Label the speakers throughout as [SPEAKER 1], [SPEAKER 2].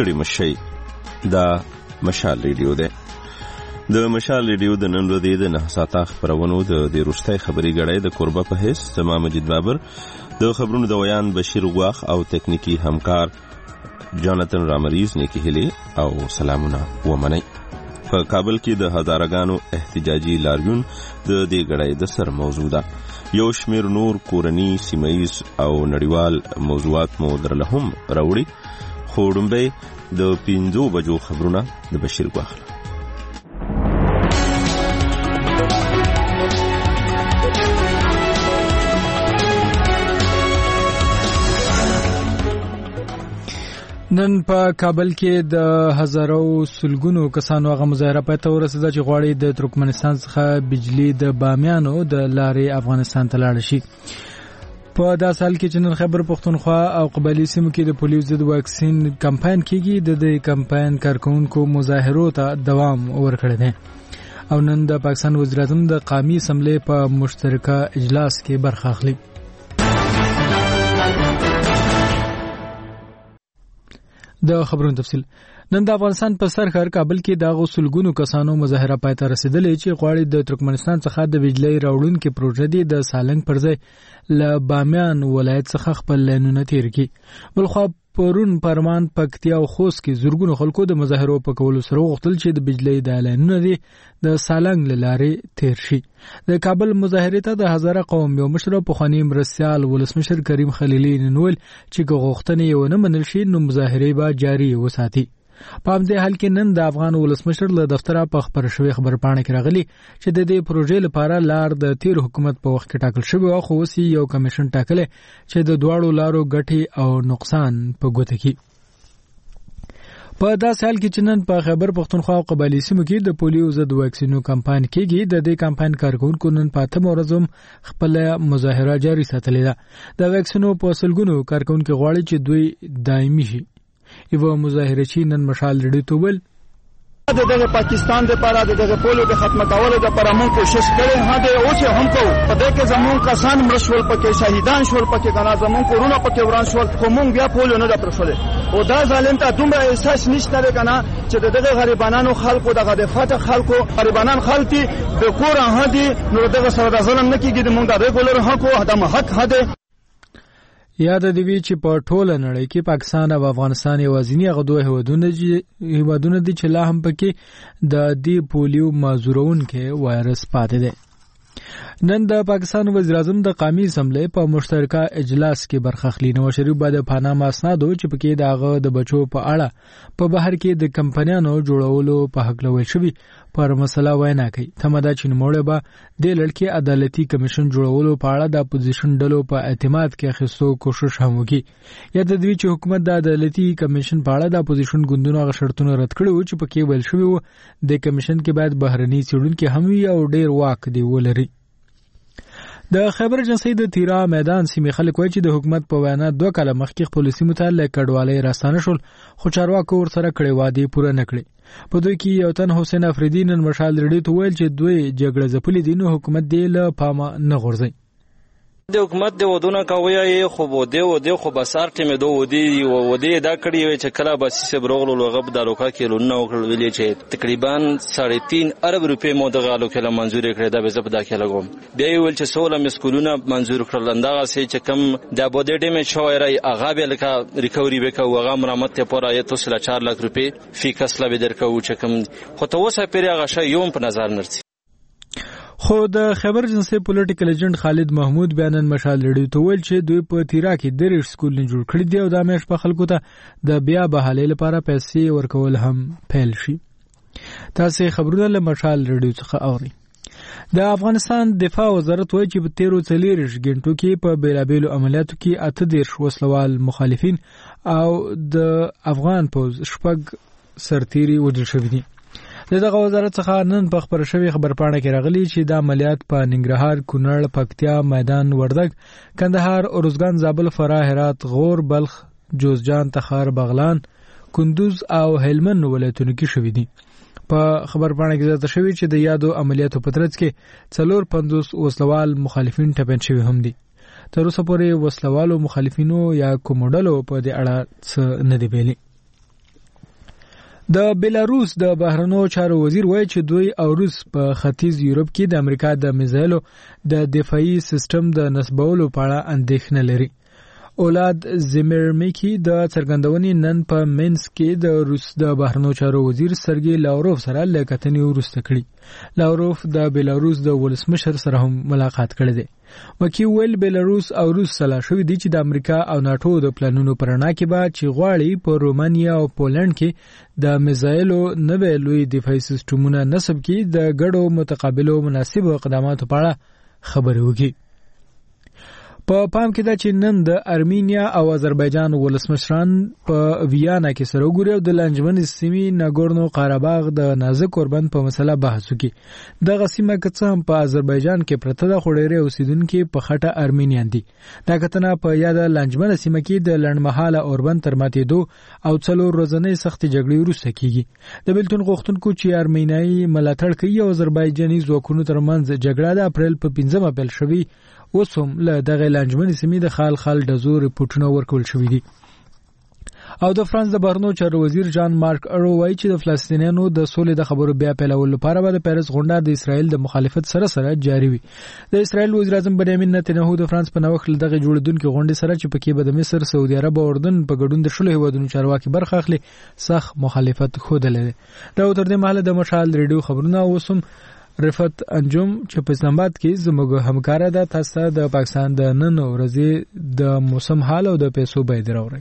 [SPEAKER 1] ستړي مشي. دا مشال ریډیو ده. د مشال ریډیو د نن ورځې د 9 ساعته خبرونو د وروستۍ خبري غړې د کوربه په حیث سما مجید بابر، د خبرونو د ویان بشیر غواخ او تکنیکی همکار جاناتن رامریز نیکی هلی او سلامونه ومنئ. په کابل کې د هزارګانو احتجاجي لاریون د دې غړې د سر موضوع ده. یو شمیر نور کورنی سیمایز او نړیوال موضوعات مو درلهم راوړي. خو وړاندې د 5 بجو خبرونه د بشیر غواخ.
[SPEAKER 2] نن په کابل کې د هزارو سلګونو کسانو هغه مظاهره پاتې ورسېده چې غواړي د ترکمنستان څخه بجلی د بامیانو د لارې افغانستان ته لاړ شي. په داسې حال کې چې نن خیبر پښتونخوا او قبایلي سیمو کې د پولیو ضد واکسین کمپاین کېږي، د دې کمپاین کارکونکو مظاهرو ته دوام ورکړی دی او نن د پاکستان وزیر اعظم د قومي اسمبلی په مشترکه اجلاس کې برخه اخلي. د خبرونو تفصیل. نن د افغانستان په سر ښار کابل کې د غوسلګونو کسانو مظاهره پای ته رسیدلې چې غواړي د ترکمنستان څخه د بجلی راوړونکو پروژې د سالنګ پر ځای له بامیان ولایت څخه خپل لینونه تیر کړي. بلخو پرون پرمان پکتیا او خوست کې زورګونو خلکو د مظاهرو په کولو سره غوښتل چې د بجلی د لینونه د سالنګ لارې تیر شي. د کابل مظاهره ته د هزاره قوم یو مشر په خاني مرسیال ولسمشر کریم خلیلی ننول چې غوښتنې یو نه منل شي نو مظاهره به جاری وساتي. په همدې حال کې نن د افغان ولسمشر له دفتره په خبر شوی خبرپاڼه کې راغلی چې د دې پروژې لپاره لار د تیر حکومت په وخت کې ټاکل شوی او خو اوس یو کمیشن ټاکلی چې د دواړو لارو ګټې او نقصان په ګوته کړي. په داسې حال کې چې نن په خیبر پښتونخوا او قبایلي سیمو کې د پولیو ضد واکسینو کمپاین کېږي، د دې کمپاین کارکونکو نن په 8 ورځ خپل مظاهره جاری ساتلې ده. د واکسینو په سلګونو کارکونکو غواړي چې دوی دایمي شي. یو مظاهره چې نن مشال ریډیو ته ویل
[SPEAKER 3] دغه پاکستان لپاره دغه پولو د ختم کولو لپاره موږ کوشش کړې هغه اوس هم کوو. په دې کې زموږ کسان مرشول پکې شهیدان شول پکې غنا زموږ کورونه پکې وران شول خو موږ بیا پولو نه پرفله او دا ظالم ته دومره احساس نشته کنه چې دغه غریبانو خلکو دغه د فتح خلکو غریبانان خلتي د کور هدي نو دغه سره د ظلم نه کیږي موږ د ریګولر حق او د حق هده.
[SPEAKER 2] یاد دی چې په ټوله نړۍ کې پاکستان او افغانستان یوازینی غدوه هیوادونه دي چې لا هم پکې د دې پولیو مازورونکو وایرس پاتې دي. نن د پاکستان وزیر اعظم د قومي اسمبلی په مشترکه اجلاس کې برخه اخلي. نواز شریف بعد پاناما اسنادو چې پکې دغه د بچو په اړه په بهر کې د کمپنیانو جوړولو په حق لوي شوی پر مسله وینا کوي. تمدا چې نوموړی به د لړکی عدالتي کمیشن جوړولو په اړه د اپوزیشن ډلو په اعتماد کې اخیستو کوشش هم وکړي. یا د دوی چې حکومت د عدالتي کمیشن په اړه د اپوزیشن ګوندونو غ شرطونه رد کړي چې پکې ویل شوی و د کمیشن کې باید بهرني څېړونکو هم وي او ډیر واک دی ولري. د خیبر جنسي د تیرا میدان سیمې خلک وایي چې د حکومت په وینا 2 کاله مخکې خپل سیمه ته لکړوالۍ راستانه شول خو چارواکو ورسره کړي وادي پوره نکړي. په دوی کې یو تن حسین افریدی نن مشال ریډیو ته ویل چې دوی جګړه ځپلې دي نو حکومت دې له پامه نه غورځي.
[SPEAKER 4] د حکومت د ودونه کوي خو بده خو بسار ټیمه دوه ودی دا کړی وي چې کله باسي بروغلو لغب د لوکا کې لونه وکړل ویلې چې تقریبا 3.5 ارب روپے مو د غالو کې منزور کړی دا به زبدا کې لګوم. بیا ویل چې 16 مسکولونه منزور کړل اندغه سي چې کم د بده ټیمه شوایرای اغه به لکه ریکوري وکاو هغه مرمت ته پورا 4 لک روپے فی کس لا به درکو چې کم خو ته وسه پیری هغه شی یوم په نظر نرسي.
[SPEAKER 2] خو د خیبر جنسي پولیټیکل ایجنټ خالد محمود بیانن مشال ریډیو ته ویل چې دوی په تیرا کې 3 سکول نه جوړ کړی دی او د مېش په خلکو ته د بیا بحالې لپاره پیسې ورکول هم پیل شي. تاسو خبرونه له مشال ریډیو څخه اورئ. د افغانستان دفاع وزارت وایي چې په 13 غنټو کې په بیلابېلو عملیاتو کې 38 وسلوال مخالفین او د افغان پوز شپږ سرتیري وژل شوي دي. دغه وزارت څخه نن په خبر شوی خبرپاڼه کې راغلی چې دا عملیات په ننګرهار، کونړ، پکتیا، میدان وردګ، کندهار، اروزګان، زابل، فراه، هرات، غور، بلخ، جوزجان، تخار، بغلان، کندوز او هلمند ولایتونو کې شوي دي. په خبرپاڼه کې ذکر شوی چې د یادو عملیاتو په ترڅ کې 450 وسلوال مخالفین ټپین شوي هم دي. تر اوسه پورې وسلوالو مخالفینو یا کومډلو په دې اړه څه نه دی ویلي. د بیلاروس د بهرنیو چارو وزیر وایي چې دوی او روس په ختیځ یورپ کې د امریکا د میزایلو د دفاعي سیستم د نصبولو په اړه اندېښنه لري. اولاد زیمرمیکی د څرګندونې نن په مینسک کې د روس د بهرنیو چارو وزیر سرګی لاوروف سره لیکتنې وروسته کړي. لاوروف د بیلاروس د ولسمشر سره هم ملاقات کړی دی. وکیل ویل بیلاروس او روس سلا شوې دي چې د امریکا او ناتو د پلانونو پرانا کې به چې غواړي په رومانیا او پولند کې د میزایلو نوې لوی دفاعي سیستمونه نصب کړي د ګډو متقابلو مناسبو اقداماتو په اړه خبرې وکړي. په پام کې دا چې نن د ارمینیا او آذربایجان ولسمشران په ویانا کې سره وګوري او د لانجمن سیمې ناګورنو قرهباغ د نازک اوربند په مسله بحث وکړي. دغه سیمه که څه هم په آذربایجان کې پرته ده خو ډېری اوسیدونکي په خټه ارمینیان دي. دا کتنه په یاد لانجمن سیمه کې د لنډمهاله اوربند تر ماتېدو او 4 ورځنۍ سختې جګړې وروسته کیږي. د بیلتون غوښتونکو چې ارمینیایي ملاتړ کوي او آذربایجاني ځواکونو ترمنځ جګړه د اپریل په 15 پیل شوې اوس هم له دغه لانجمنې سیمې د خال ډزو رپورټونه ورکول شوي دي. او د فرانس د بهرنیو چارو وزیر جان مارک ارو وایي چې د فلسطینیانو د سولې د خبرو بیا پیلولو لپاره به د پیرس غونډه د اسرائیل د مخالفت سره جاري وي. د اسرائیل وزیر اعظم بنیامین نتنیاهو د فرانس په نوښت دغه جوړیدونکو غونډې سره چې پکې به د مصر، سعودي عرب او اردن په ګډون د شلو هیوادونو چارواکي برخه اخلي سخت مخالفت ښودلی دی. دا تر دې مهاله د مشال ریډیو خبرونه اوسم رفت انجم چې په اسلام آباد کې زموږ همکار ده. تاسو د پاکستان د نن ورځې د موسم حال او د پیسو بیه دراوري.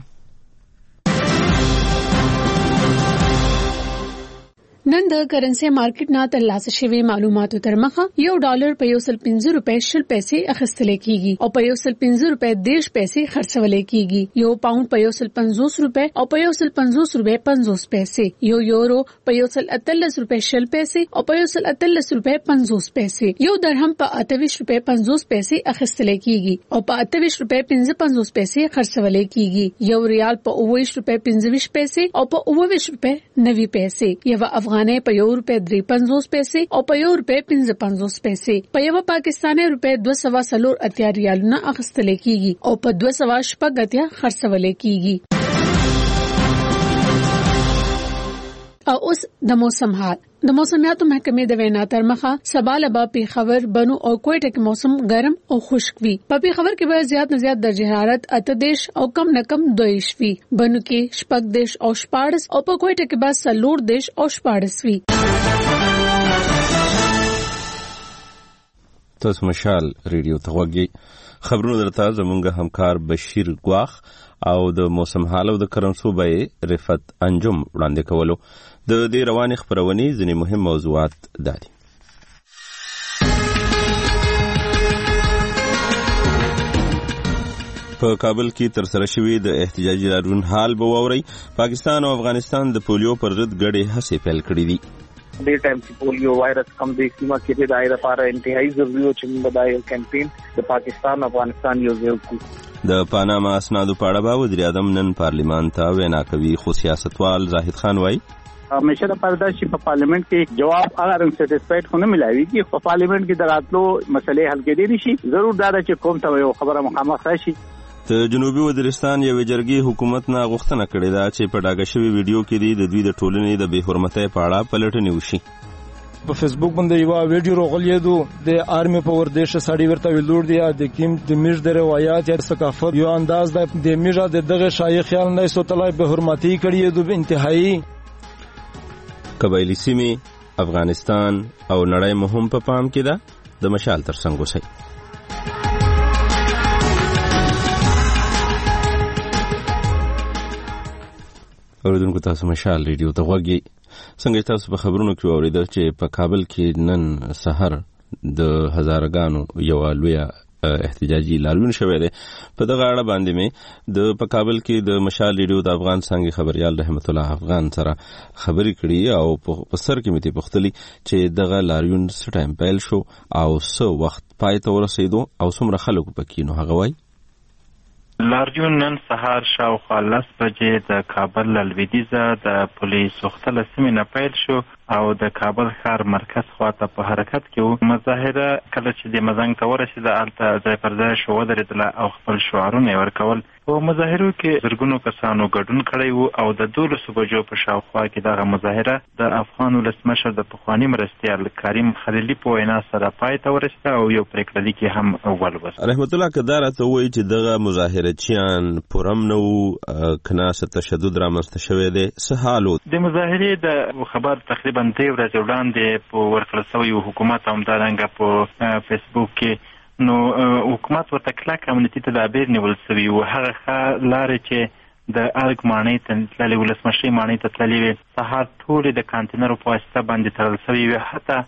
[SPEAKER 5] نن د کرنسي مارکیټ نه ترلاسه شوی معلوماتو تر مخه $1 په 1.50 روپے شل پیسې اخیستل کیږي او په 1.50 روپے 10 پیسې خرڅول کیږي. یو پاوند په 1.50 روپے او په 1.50 روپے 50 پیسې. یو یورو په 1.38 روپے شل پیسې او په 1.38 روپے 50 پیسې. یو درهم په 28 روپے 50 پیسې اخیستل کیږي او په 28 روپے 55 پیسې خرڅول کیږي. یو ریال په 29 روپے 25 پیسې او په 29 روپے 90 پیسې. یو افغانۍ په $1.53 پیسې او په $1.55 پیسې. په یو پاکستاني روپے 284 ریالونه اخیستل کیږي او په 280 خرڅول کیږي. او اوس د موسم حال. د موسمیاتو محکمې د وینا تر مخه سبا لبا پیښور، بنو او کوټه کې موسم ګرم او خشک وي. په پیښور کې به زیات نه زیات درجه حرارت 38 او کم نه کم 2 وي. بنو کې 14 او 14 او په کوټه کې به 14 او 14 وي.
[SPEAKER 1] تاسو مشال ریډیو ته وګورئ. خبرونه درته زموږ همکار بشیر ګواخ او د موسم حال او د کرنسو بیه رفت انجم وړاندې کولو. د دې روانې خبرونې ځینې مهم موضوعات دادي. په کابل کې تر سره شوی د احتجاجي لاریون حال به واورئ. پاکستان او افغانستان د پولیو پر ضد ګډې هڅې پیل کړې دي.
[SPEAKER 6] د ټایم چې پولیو وایرس کم د سیمه کې د دایره لپاره انتهایی ضروري او چې موږ د یو کمپاین د پاکستان او افغانستان یو ځای
[SPEAKER 1] د پاناما اسنادو په اړه به وزیر اعظم نن پارلیمان ته وینا کوي. خو سیاستوال زاهد خان وایي
[SPEAKER 7] همیشه د پردا چې په پارلیمنت کې جواب هغه سټیسفاید خو نه ملایوي چې په پارلیمنت کې دراتلو مسلې حل کېدې نشي. ضرور دا چې کوم ته یو خبره مخامخ راشي.
[SPEAKER 1] د جنوبي وزیرستان یو جرګې حکومت نه غوښتنه کړې ده چې په ډاګه شوی ویډیو کې د دوی د ټولنې د بې حرمتۍ په اړه پلټنې وشي.
[SPEAKER 8] په فیسبوک باندې یو ویډیو راغلیدو د آرمي په ورزش سړی ورته ویلور دی د کیم د میژ د روایت یا ثقافت یو انداز د میژه د دغه شایع خیال نه سوتلای به حرمتي کړی د انتهایی
[SPEAKER 1] قبایلی سیمې افغانستان او نړۍ مهم په پام کې ده. د مشال ترڅنګ اوسئ. اوریدونکو تاسو مشال ریډیو ته غوږی. څنګه تاسو په خبرونو کې اوریدل چې په کابل کې نن سحر د هزارګانو یو لوی احتجاجي لاریون شوی دی. په دغه اړه باندې مې د په کابل کې د مشال ریډیو د افغان څنګه خبريال رحمت الله افغان سره خبرې کړې او په سر کې مې پوښتلې چې دغه لاریون څه ټایم پیل شو او څه وخت پای ته ورسېدو او څومره خلک پکې نو هغه وایي.
[SPEAKER 9] لاریون نن سهار شاوخوا 10 بجې د کابل لویدیځه د پولیسو خپل سیمې نه پیل شو او د کابل ښار مرکز خواته په حرکت کې وو. مظاهره کله چې د مزنګ ته ورسېده هلته ځای پر ځای شو ودرېدله او خپل شعارونه یې ورکول. په مظاهرو کې زرګونو کسانو ګډون کړی وو او د 12 بجو په شاوخوا کې دغه مظاهره د افغان ولسمشر د پخواني مرستیال کریم خلیلي په وینا سره پای ته ورسېده او یو پرېکړه لیک یې هم ولوست.
[SPEAKER 1] رحمت الله که دا راته ووایي چې دغه مظاهرچیان پرم نه وو که نه څه تشدد رامنځته شوی دی، څه حال و؟ د
[SPEAKER 9] مظاهرې د خبر تقریبا 3 ورځې وړاندې په ورکړل شوي حکومت همدارنګه په فیسبوک کې نو حکومت ورته کلک امنیتي تدابیر نیول شوي وو. هغه ښه لارې چې د ارګ ماڼۍ ته تللې ولسمشرۍ ماڼۍ ته تللې وې سهار ټولې د کانتینرو په واسطه باندې تړل شوي وې.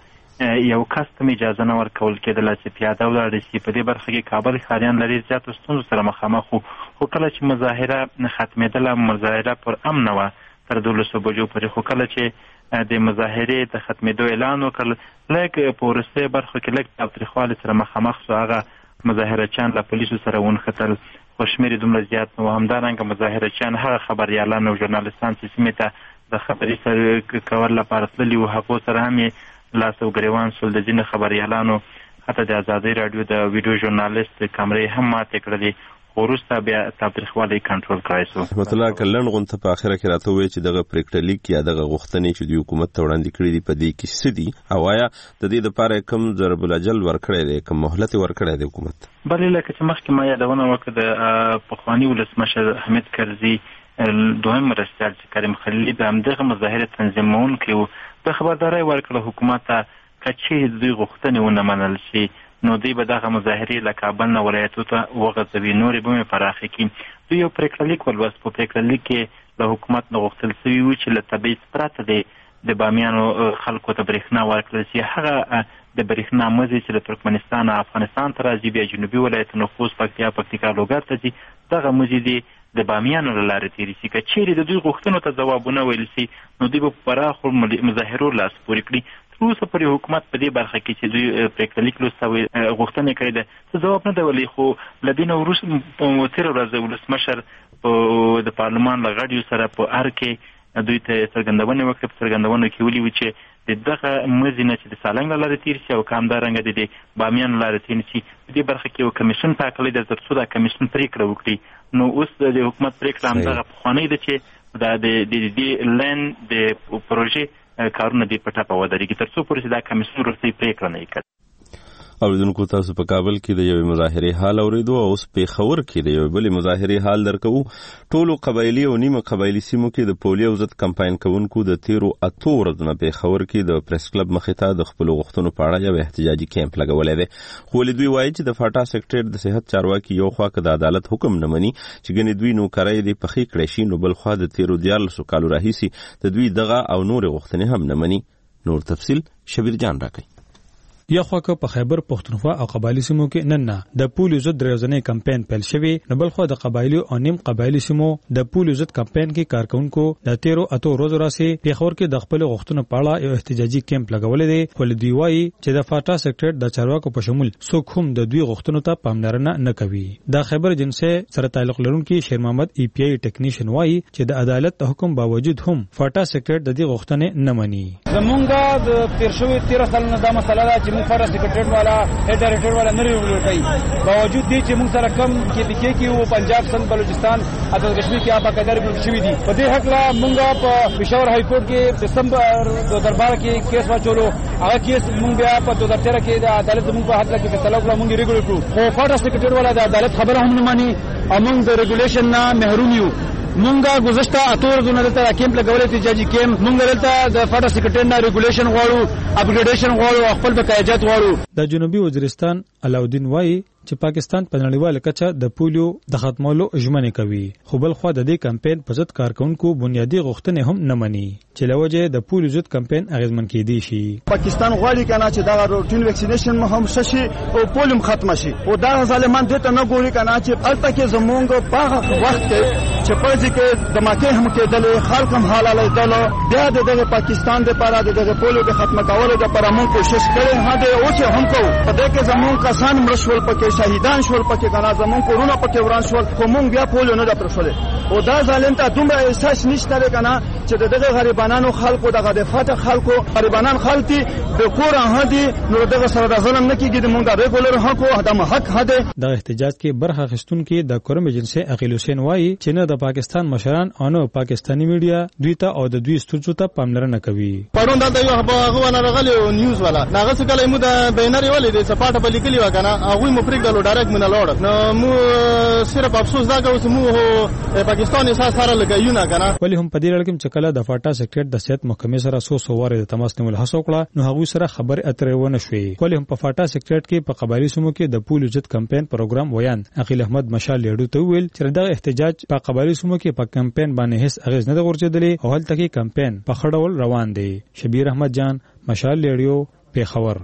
[SPEAKER 9] حتی یو کس ته اجازه نه ورکول کېدله چې پیاده ولاړ شي. په دې برخه کې کابل ښاریان له ډېر زیاتو ستونزو سره مخامخ وو، خو کله چې مظاهره ختمېدله مظاهره پر امن وه تر 12 بجو پورې. خو کله چې د مظاهرې د ختمېدو اعلان وکړ لږ په وروستۍ برخه کې لږ تاوتریخوالي سره مخامخ شو. هغه مظاهرچیان له پولیسو سره ونښتل، خو شمېر یې دومره زیات نه و. همدارنګه مظاهرچیان هغه خبریالان او ژورنالستان چې سیمې ته د خبري سره کول لپاره تللي وو هغو سره هم یې لاس او ګریوان شول. د ځینو خبریالانو حتی د ازادۍ راډیو د ویډیو ژورنالست کمرې هم ماتې کړلې، خو وروسته بیا تاوتریخوالی کنټرول کړی شو.
[SPEAKER 1] رحمت الله که لنډ غونته په اخره کې راته ووایي چې دغه پرېکړه لیک یا دغه غوښتنې چې د حکومت ته وړاندې کړي دي په دې کې څه دي او آیا د دې دپاره کوم ضرب الاجل ورکړی دی، کوم مهلت یې ورکړی دی حکومت؟
[SPEAKER 9] بلې لکه چې مخکې ما یادونه وکړه د پخواني ولسمشر حمید کرزي دوهم مرستیال چې کریم خلیلي د همدغه مظاهرې تنظیمونکی و. د خبرداری ورکړه حکومت ته که چیرې د دوی غوښتنې ونه منل شي نو دوی به دغه مظاهرې له کابل نه ولایتو ته وغځوي، نورې به مې پراخې کړي. دوی یو پرېکړه لیک ولوست. په پرېکړه لیک کې له حکومت نه غوښتل شوي وو چې له تبعیض پرته د بامیانو خلکو ته برېښنا ورکړل شي. هغه د برېښنا مزي چې له ترکمنستان افغانستان ته راځي بیا جنوبي ولایتونو خوست، پکتیکا، لوګر ته ځي، دغه مزي دي د بامیانو له لارې تېرې شي. که چیرې د دوی غوښتنو ته ځوابونه ویل شي نو دوی به په پراخو مظاهرو لاس پورې کړي. تر اوسه پورې حکومت په دې برخه کې چې دوی پرېکړه لیک لوستی غوښتنې کړې ده څه ځواب نه دی ویلی. خو له دې نه وروسته په تېره ورځ ولسمشر د پارلمان له غړیو سره په ار کې دوی ته څرګندونې وکړې. په څرګندونو کې ولي وو چې د دغه مزي نه چې د سالنګ له لارې تېر شي او که همدارنګه د بامیان له لارې تېر شي په دې برخه کې یو کمیشن ټاکلی ده تر څو دا کمیشن پرېکړه وکړي. نو اوس د حکومت پرېکړه همدغه پخوانۍ ده چې دا د دې لین د پروژې کارونه دې په ټپه ودرېږي تر څو پورې چې دا کمیسیون وروستۍ پرېکړه نه وي کړې.
[SPEAKER 1] اوریدونکو تاسو په کابل کې د یوې مظاهرې حال اوریدو او اوس پېښور کې د یوې بلې مظاهرې حال درکوو. ټولو قبایلي او نیمه قبایلي سیمو کې د پولیو ضد کمپاین کوونکو د تیرو 8 ورځو نه پېښور کې د پریس کلب مخې ته د خپلو غوښتنو په اړه یو احتجاجي کیمپ لګولی دی. خو ولې دوی وایي چې د فاټا سکرټریټ د صحت چارواکي یو خوا که د عدالت حکم نه مني چې ګنې دوی نوکرۍ دې پخې کړی شي نو بل خوا د تیرو 14 کالو راهیسې د دوی دغه او نورې غوښتنې هم نه مني. نور تفصیل شبیر جان راکوي.
[SPEAKER 2] یا خو که په خیبر پښتونخوا او قبایلی سیمو کې نن نه د پولیو ضد ورځنی کمپاین پیل شوی، نو بل خو د قبایلی او نیم قبایلی سیمو د پولیو ضد کمپاین کې کارکونکو د 13 ورځو راسي پیښور کې د خپل غوښتنو په اړه یو احتجاجي کیمپ لګولې دی. ولې دوی وایي چې د فاټا سکرټریټ د چارواکو په شمول څوک هم د دوی غوښتنو ته پاملرنه نه کوي. د خیبر جنسه سره تعلق لرونکي شیر محمد ای پی آی ټیکنیشن وایي چې د عدالت د حکم باوجود هم فاټا سکرټریټ د دې غوښتنې نه مني.
[SPEAKER 10] زمونږ د تیر شوی 13 سال نه دا مسله ده چې موږ فاټا سکرټریټ والا هډ ډایریکټر والا نه ریویو کوي، باوجود دې چې موږ سره کم کې کې وو پنجاب، سند، بلوچستان او کشمیر کې آبا قدر ګروپ شوی دي. په دې حق لا موږ په پېښور های کورټ کې دسمبر 2012 کې کیس واچولو. هغه کیس موږ بیا په 2013 کې د عدالت موږ په حق کې فیصله وکړه، موږ ریګولر کړو. خو فاټا سکرټریټ والا د عدالت خبره هم نه مانی او موږ د ریګولیشن نه محروم یو. مونږه گذشته 8 ورځې نه دلته کیمپ لګولې احتجاجي کیمپ. مونږ دلته د فاټا سکرټریټ نه ریګولیشن غواړو، اپګریډیشن غواړو، خپل بقایجات غواړو.
[SPEAKER 2] د جنوبي وزیرستان علاؤالدین وایي چې پاکستان په نړیواله کچه د پولیو د ختمولو ژمنې کوي، خو بل خو د دې کمپاین په ضد کارکونکو بنیادی غوښتنې هم نه مني چې لوجه د پولیو ضد کمپاین اغیزمن کېدی شي.
[SPEAKER 3] پاکستان غواړي کنه چې دا روټین ویکسینیشن مهم شي او پولیو ختم شي او دا ظالمان دې ته نه ګوري کنه چې البته کې زمونږ په وخت چې پرځي کې د مکه هم کېدل خلک هم حلاله دل بیا د پاکستان د لپاره د پولیو د ختم کولو لپاره موږ کوشش کړې هدا اوس هم کوو په دې کې زمون کسان مرشول پکې شهیدان شول پکې غنا زمون کورونه پکې وران شول خو موږ بیا پولیو نه درپرسولې او دا ظالم ته دومره احساس نشته کنه چې دغه غریبانو خلکو دغه د فاتح خلکو غریبانان خلتي د کور هدي نو دغه سره د ظلم نه کیږي موږ د ریګولر حق او د حق هده
[SPEAKER 2] د احتجاج کې برخه اخیستون کې د کورم ایجنسی اقیل حسین وایي چې نه د پاکستان مشران او نه پاکستانی میډیا دوی ته او د دوی ستونزو ته پاملرنه کوي
[SPEAKER 11] پرون دا یو هغه ونه راغلی نیوز والا هغه څه کله مو د بینر ولې د سپاټه په لیکلی وکنه هغه مو پرېږدلو ډایرکټ مونږ لاړ نو مو صرف افسوس دا کوم چې مو پاکستان احساس سره لګایو نه کنه
[SPEAKER 2] ولی هم په دې اړه کې چې کله د فاټا سیکریټ د صحت محکمې سره سو واره د تماس نیول هڅه وکړه نو هغه سره خبر اترې ونه شوې ولی هم په فاټا سیکریټ کې په قبایلی سیمو کې د پولیو ضد کمپاین پروګرام ویان عقیل احمد مشال لیډو ته ویل چې د احتجاج په قبایلی سیمو کې په کمپاین باندې هیڅ اغیز نه غورځېدلې او هلته کې کمپاین په خړول روان دی شبیر احمد جان مشال لیډیو پیښور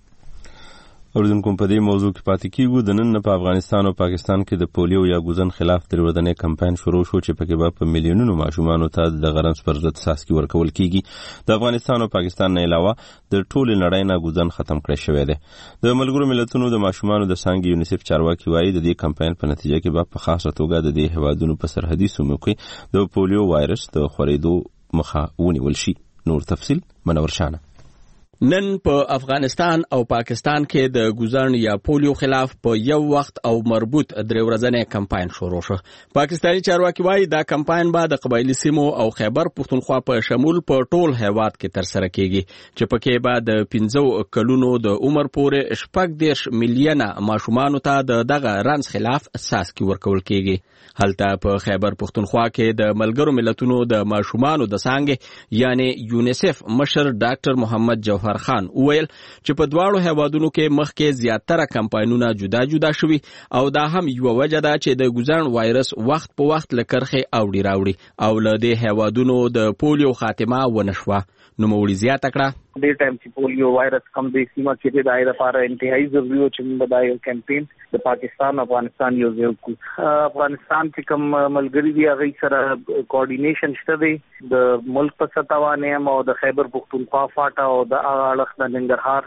[SPEAKER 1] اردوونکو په دې موضوع کې پاتې کیږو د نن په افغانستان او پاکستان کې د پولیو یا ګوزن خلاف د ورځنی کمپاین شروع شو چې پکې به په میلیونونو ماشومان ته د غرنس پر ضد څاڅکي ورکول کیږي د افغانستان او پاکستان نه علاوه د ټول نړۍ نه ګوزن ختم کړی شوی دی د ملګرو ملتونو د ماشومان د څنګه یونیسف چارواکي وایي د دې کمپاین په نتیجه کې به په خاصه توګه د دې هوادونو په سرحدي سیمو کې د پولیو وایرس د خورېدو مخه ونیول شي نور تفصیل منور شانه
[SPEAKER 12] نن په افغانستان او پاکستان کې د ګوزن یا پولیو خلاف په یو وخت او مربوط درې ورځنی کمپاین شروع شو پاکستاني چارواکي وایي دا کمپاین به د قبایلی سیمو او خیبر پښتونخوا په شمول په ټول هیواد کې ترسره کیږي چې پکې به د 15 کلونو د عمر پورې 14 میلیونه ماشومان ته دغه رنس خلاف څاڅکي ورکول کیږي هلته په خیبر پښتونخوا کې د ملګرو ملتونو د ماشومان د څنګه یعنی یونیسف مشر ډاکټر محمد جوهر خان ویل چې په دواړو هیوادونو کې مخکې زیاتره کمپاینونه جدا شوي او دا هم یو وجه ده چې د ګوزن وایرس وخت په وخت لکرخه اوړي راوړي او له دې هیوادونو د پولیو خاتمه ونشوه نو مولي زیاته کړه
[SPEAKER 6] دې ټایم چې پولیو وایرس کم د سیمه کې د دایره لپاره انتهایی ضروري او چې موږ د کمپاین د پاکستان افغانستان یو ځای کو افغانستان چې کوم ملګری دی هغه سره کوارډینیشن شته دی د ملک په سطح او د خیبر پختونخوا فاټا او د اړخ د ننګرهار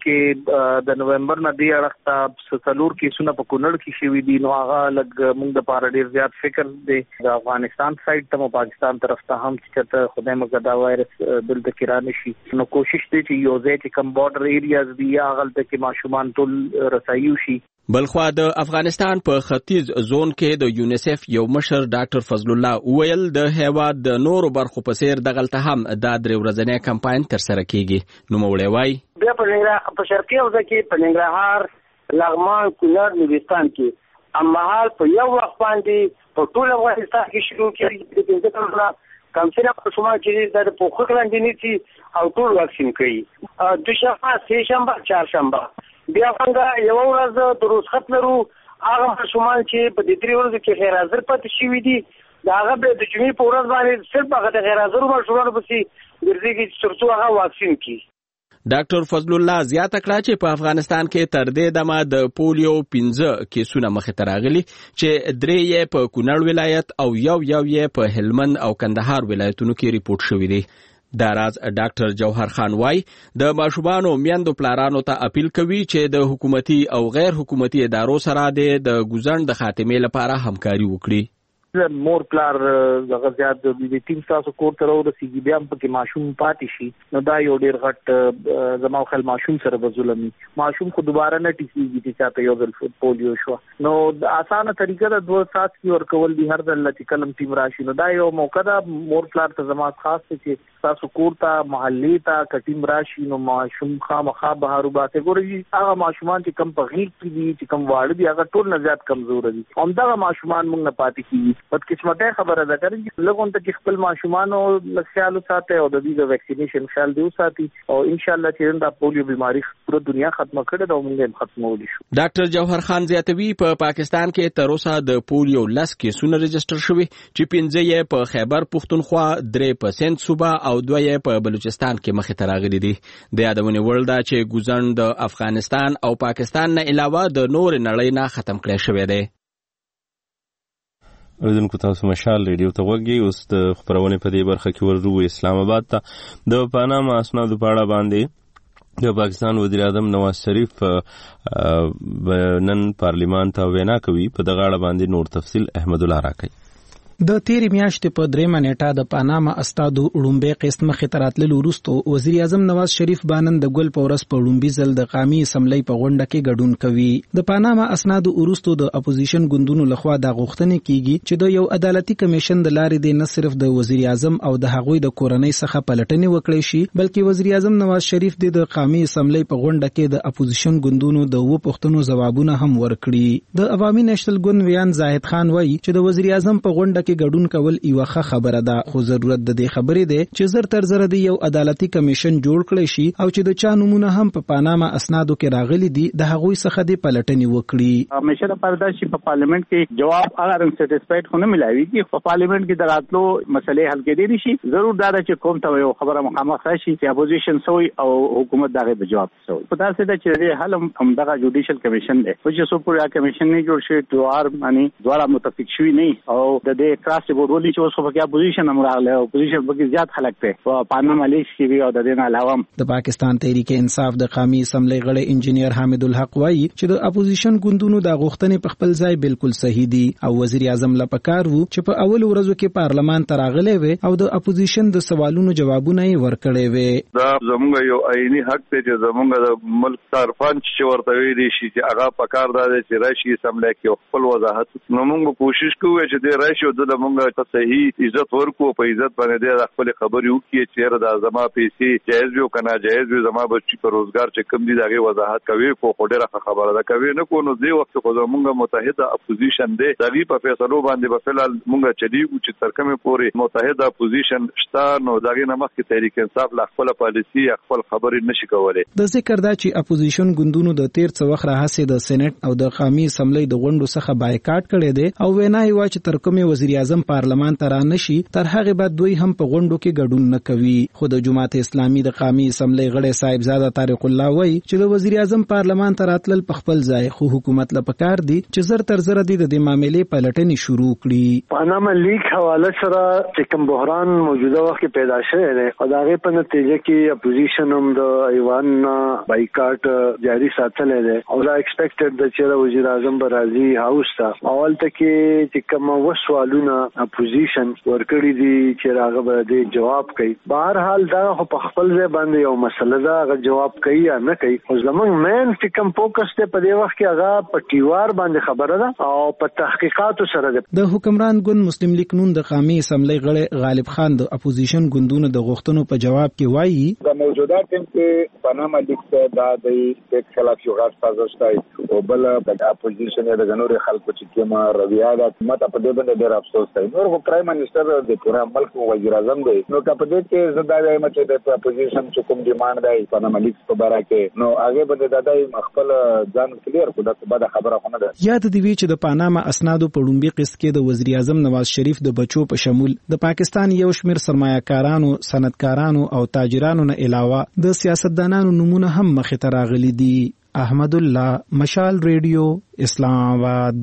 [SPEAKER 6] چې د نوومبر نه دی اړخ ته سلور کیسونه په کونړ کې شوي دي نو هغه لګ موږ د پاره ډیر زیات فکر دی د افغانستان سایډ ته پاکستان طرف ته هم چې خدای مګدا وایرس دلته کرانه شي نو کوشش دی چې یو ځای کې کم بارډر ایریاز دی هغه ته کې ماشومان ټول رسایو شي
[SPEAKER 12] بلخوا د افغانستان په ختیځ زون کې د یونیسف یو مشر ډاکټر فضل الله ویل د هیواد د نورو برخو په څیر دغلته هم د درې ورځنی کمپاین ترسره کیږي نو مولوی وای
[SPEAKER 13] بیا په شرقي حوزه کې په ننګرهار لغمان کونړ نورستان کې امهال په یو وخت باندې په ټول افغانستان کې شروع کیږي د څنګه کمپاین په شمال کې د پوخ کلندنی او ټول واکسین کوي دوشنبه سه شنبه چهارشنبه بیا څنګه یو ورځ د رخصت لرو هغه ماشومان چې په دې درې ورځو کې غیر حاضر پاتې شوي دي دا هغه به د جمعې په ورځ باندې صرف هغه د غیر حاضر ماشومان پسې ګرځي چې ترڅو هغه واکسین کړي
[SPEAKER 12] ډاکټر فضل الله زیاته کړه چې په افغانستان کې تر دې دمه د پولیو 15 کیسونه مخې ته راغلي چې 3 یې په کونړ ولایت او یو یې په هلمند او کندهار ولایتونو کې ریپورت شوی دی دا راز ډاکټر جوهر خان وای د ماشومانو میندو پلارانو ته اپیل کوي چې د حکومتي او غیر حکومتي ادارو سره د ګوزن د خاتمې لپاره همکاري وکړي
[SPEAKER 6] مور پلار دغه زیات د ټیم تاسو کور ته ورسیږي بیا په کې ماشوم پاتې شي نو دا یو ډیر غټ زمو خل ماشوم سره به ظلم ماشوم خو دوباره نه ټیکيږي چې چاته یو ځل پولیو شو نو د اسانه طریقه د 2 سات کې ورکول دي هر ځل چې کلم ټیم راشي نو دا یو موقع ده مور پلار ته زمو خاص چې تاسو کور ته محلي ته کټیم راشي نو ماشوم خامخا بهارو باته ګوري هغه ماشومان چې کم په غیږ کې دي چې کم واړه دي هغه ټول نه زیات کمزور دي همدغه ماشومان موږ نه پاتې کیږي په قسمته خبره ده چې لږون ته خپل ماشومان او لکسیالو ساته او د دې د ویکسینیشن خیال دی ساتي او ان شاء الله چې دا پولیو بیماری ټول دنیا ختمه کړي دا موږ ختمول شو
[SPEAKER 12] ډاکټر جوهر خان زیاتوي په پاکستان کې تر اوسه د پولیو لس کیسونه ريجستره شوي چې 15 یې په خیبر پښتونخوا 3% صوبه او 2 یې په بلوچستان کې مخې ته راغلي دي د یادونه ورل دا چې ګوزن د افغانستان او پاکستان نه علاوه د نور نړۍ نه ختم کړی شوی دی
[SPEAKER 1] اوریدونکو تاسو مشال ریډیو ته وګورئ. اوس د خبرونه په دې برخه کې ورغو اسلام آباد ته د پاناما اسنادو په اړه باندې د پاکستان وزیر اعظم نواز شریف نن پارلیمان ته وینا کوي. په دغه اړه باندې نور تفصیل احمد الله راکړي.
[SPEAKER 14] د تیری میاشتې په 3 نیټه د پاناما استادو لومبه قسط مخې تراتل وروسته وزیر اعظم نواز شریف بانن د ګل پورس په لومبي ځل د قومي اسمبلی په غونډه کې ګډون کوي. د پاناما اسنادو وروسته د اپوزیشن ګوندونو لخوا د غوښتنې کیږي چې د یو عدالتي کمیشن د لارې د نه صرف د وزیر اعظم او د هغوی د کورنۍ څخه پلټنې وکړي شي بلکې وزیر اعظم نواز شریف د قومي اسمبلی په غونډه کې د اپوزیشن ګوندونو د و پښتنو ځوابونه هم ورکړي. د عوامي نېشنل ګوند ویان زاهد خان وایي چې د وزیر اعظم په غونډه کې ګډون کول یو ښه خبره ده خو ضرورت د دې خبرې ده چې زر تر زر د یو عدالتي کمیشن جوړ کړي شي او چې د چا نمونه هم په پاناما اسنادو کې راغلي دي د هغوی څخه د پلټنې وکړي.
[SPEAKER 7] همیشه د پردا شي په پارلیمنت کې جواب اگر ان سټیسفاید خونه ملایوي چې په پارلیمنت کې د راتلو مسلې حل کېدې شي ضرور دا چې کوم ته یو خبره مخامخ شي چې اپوزیشن سوی او حکومت دغه به جواب سوی په تاسو د چې حل هم دغه جوډیشل کمیشن دی چې سو پورا کمیشن نه جوړ شي دوار معنی دواره متفق شوی نه او د دې کراس بورولي چې اوس په اپوزیشن هم راغله اپوزیشن به زیات خلک ته په پاناما لیش کې وی او د دې نه علاوه
[SPEAKER 14] د پاکستان تحریک انصاف د قومي اسمبلی غړي انجینیر حامد الحق وایي چې د اپوزیشن ګوندونو د غوښتنې په خپل ځای بالکل صحیح دي او وزیر اعظم لپاره وو چې په اول ورځو کې پارلمان ته راغلي وي او د اپوزیشن د سوالونو جوابونه یې ورکړي وي.
[SPEAKER 15] دا زموږ یو عیني حق دی چې زموږ د ملک طرفان چې ورته ویلي شي چې هغه پکار دا چې راشي اسمبلی کې خپل وضاحت نو موږ کوشش کوو چې د راشي د موږ صحیح عزت ورکو په عزت باندې د خپل خبرې وکړي چې دا زما پیسې جایز وي او کنه جایز وي زما بچی په روزګار چې کم دي دغه وضاحت کوي خو ډېره خبره ده کوي نه کو نو دې وخت خو زموږ متحده اپوزیشن دی دغه په فیصلو باندې په فعل موږ چلیږو چې تر کومه پورې متحده اپوزیشن شته نو دغه نمخ کې تحریک انصاف لا خپل پالیسی خپل خبرې نشي کولای.
[SPEAKER 14] د ذکر دا چې اپوزیشن ګوندونو د 13 وخت راهسه د سېنات او د قومي اسمبلی د غونډو څخه بایکاټ کړي دي او وینا یې چې تر کومه وزیر اعظم پارلمان ته رانشي تر هغه بعد دوی هم په غونډو کې ګډون نه کوي. خو د جماعت اسلامي د قومي اسمبلی غړي صاحبزاده طارق الله وایي چې د وزیر اعظم پارلمان ته راتلل په خپل ځای خو حکومت له پکار دي چې زر تر زر د دې معاملې پلټنې شروع کړي.
[SPEAKER 16] پاناما لیک حواله سره چې کوم بحران موجوده وخت کې پیدا شوی دی او دغه په نتیجه کې اپوزیشن هم د ایوان بایکاټ جاری ساتل دی او دا ایکسپیکټډ د چې وزیر اعظم برازي هاوس ته اول ته کې چې کوم وسوالونه اپوزیشن ورکړي دي چې هغه به دې جواب کوي. بهر حال دا په خپل ځای باندې یو مسله ده هغه جواب کوي یا نه کوي. خو زمونږ مین چې کوم فوکس ته په دې وخت کې هغه په ټیوار باندې خبره ده او په تحقیقاتو سره ده.
[SPEAKER 14] د حکمران ګوند مسلم لیگ نون د قومي اسمبلی غړي غالب خان د اپوزیشن ګوندونو د غوښتنو په جواب کې وایي
[SPEAKER 17] د موجوده ټیم کې پاناما لیگ ته د دې خلاف یو غټ سازش دی او بل د اپوزیشن د غنور خلکو چې کومه رویه ده ماته په دې باندې ډېر افسوس دی. نور پرایم منسٹر د پورا ملک وزیر اعظم دی نو په دې کې زدا وایم چې د اپوزیشن چې کوم ډیماند دی پاناما لیگ په باره کې نو هغه باندې د دای خپل ځان کلیر کو د بعد خبره خونه ده.
[SPEAKER 14] یاد دی چې د پاناما اسنادو په لومبي قسط کې د وزیر اعظم نواز شریف د بچو په شمول د پاکستان یو شمېر سرمایه‌کارانو صنعتکارانو او تاجرانو نه علاوه د سیاستدانانو نمونه هم مخې ته راغلي دي. احمد الله مشال ریډیو اسلام آباد.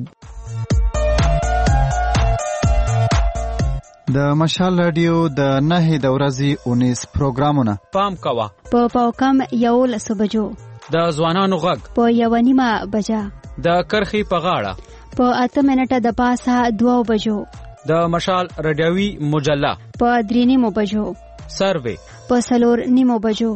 [SPEAKER 18] د مشال رادیو د 9 د ورځې 19 پروګرامونه
[SPEAKER 19] پام کوه
[SPEAKER 20] په پاوکم یو لسبجو
[SPEAKER 19] د ځوانانو غږ
[SPEAKER 20] په 1:30 بجا
[SPEAKER 19] د کرخي په غاړه
[SPEAKER 20] په 8 منټه د پاسه 2 بجو
[SPEAKER 19] د مشال رادیوي مجله
[SPEAKER 20] په 3:30 بجو
[SPEAKER 19] سروي
[SPEAKER 20] په 4:30 بجو.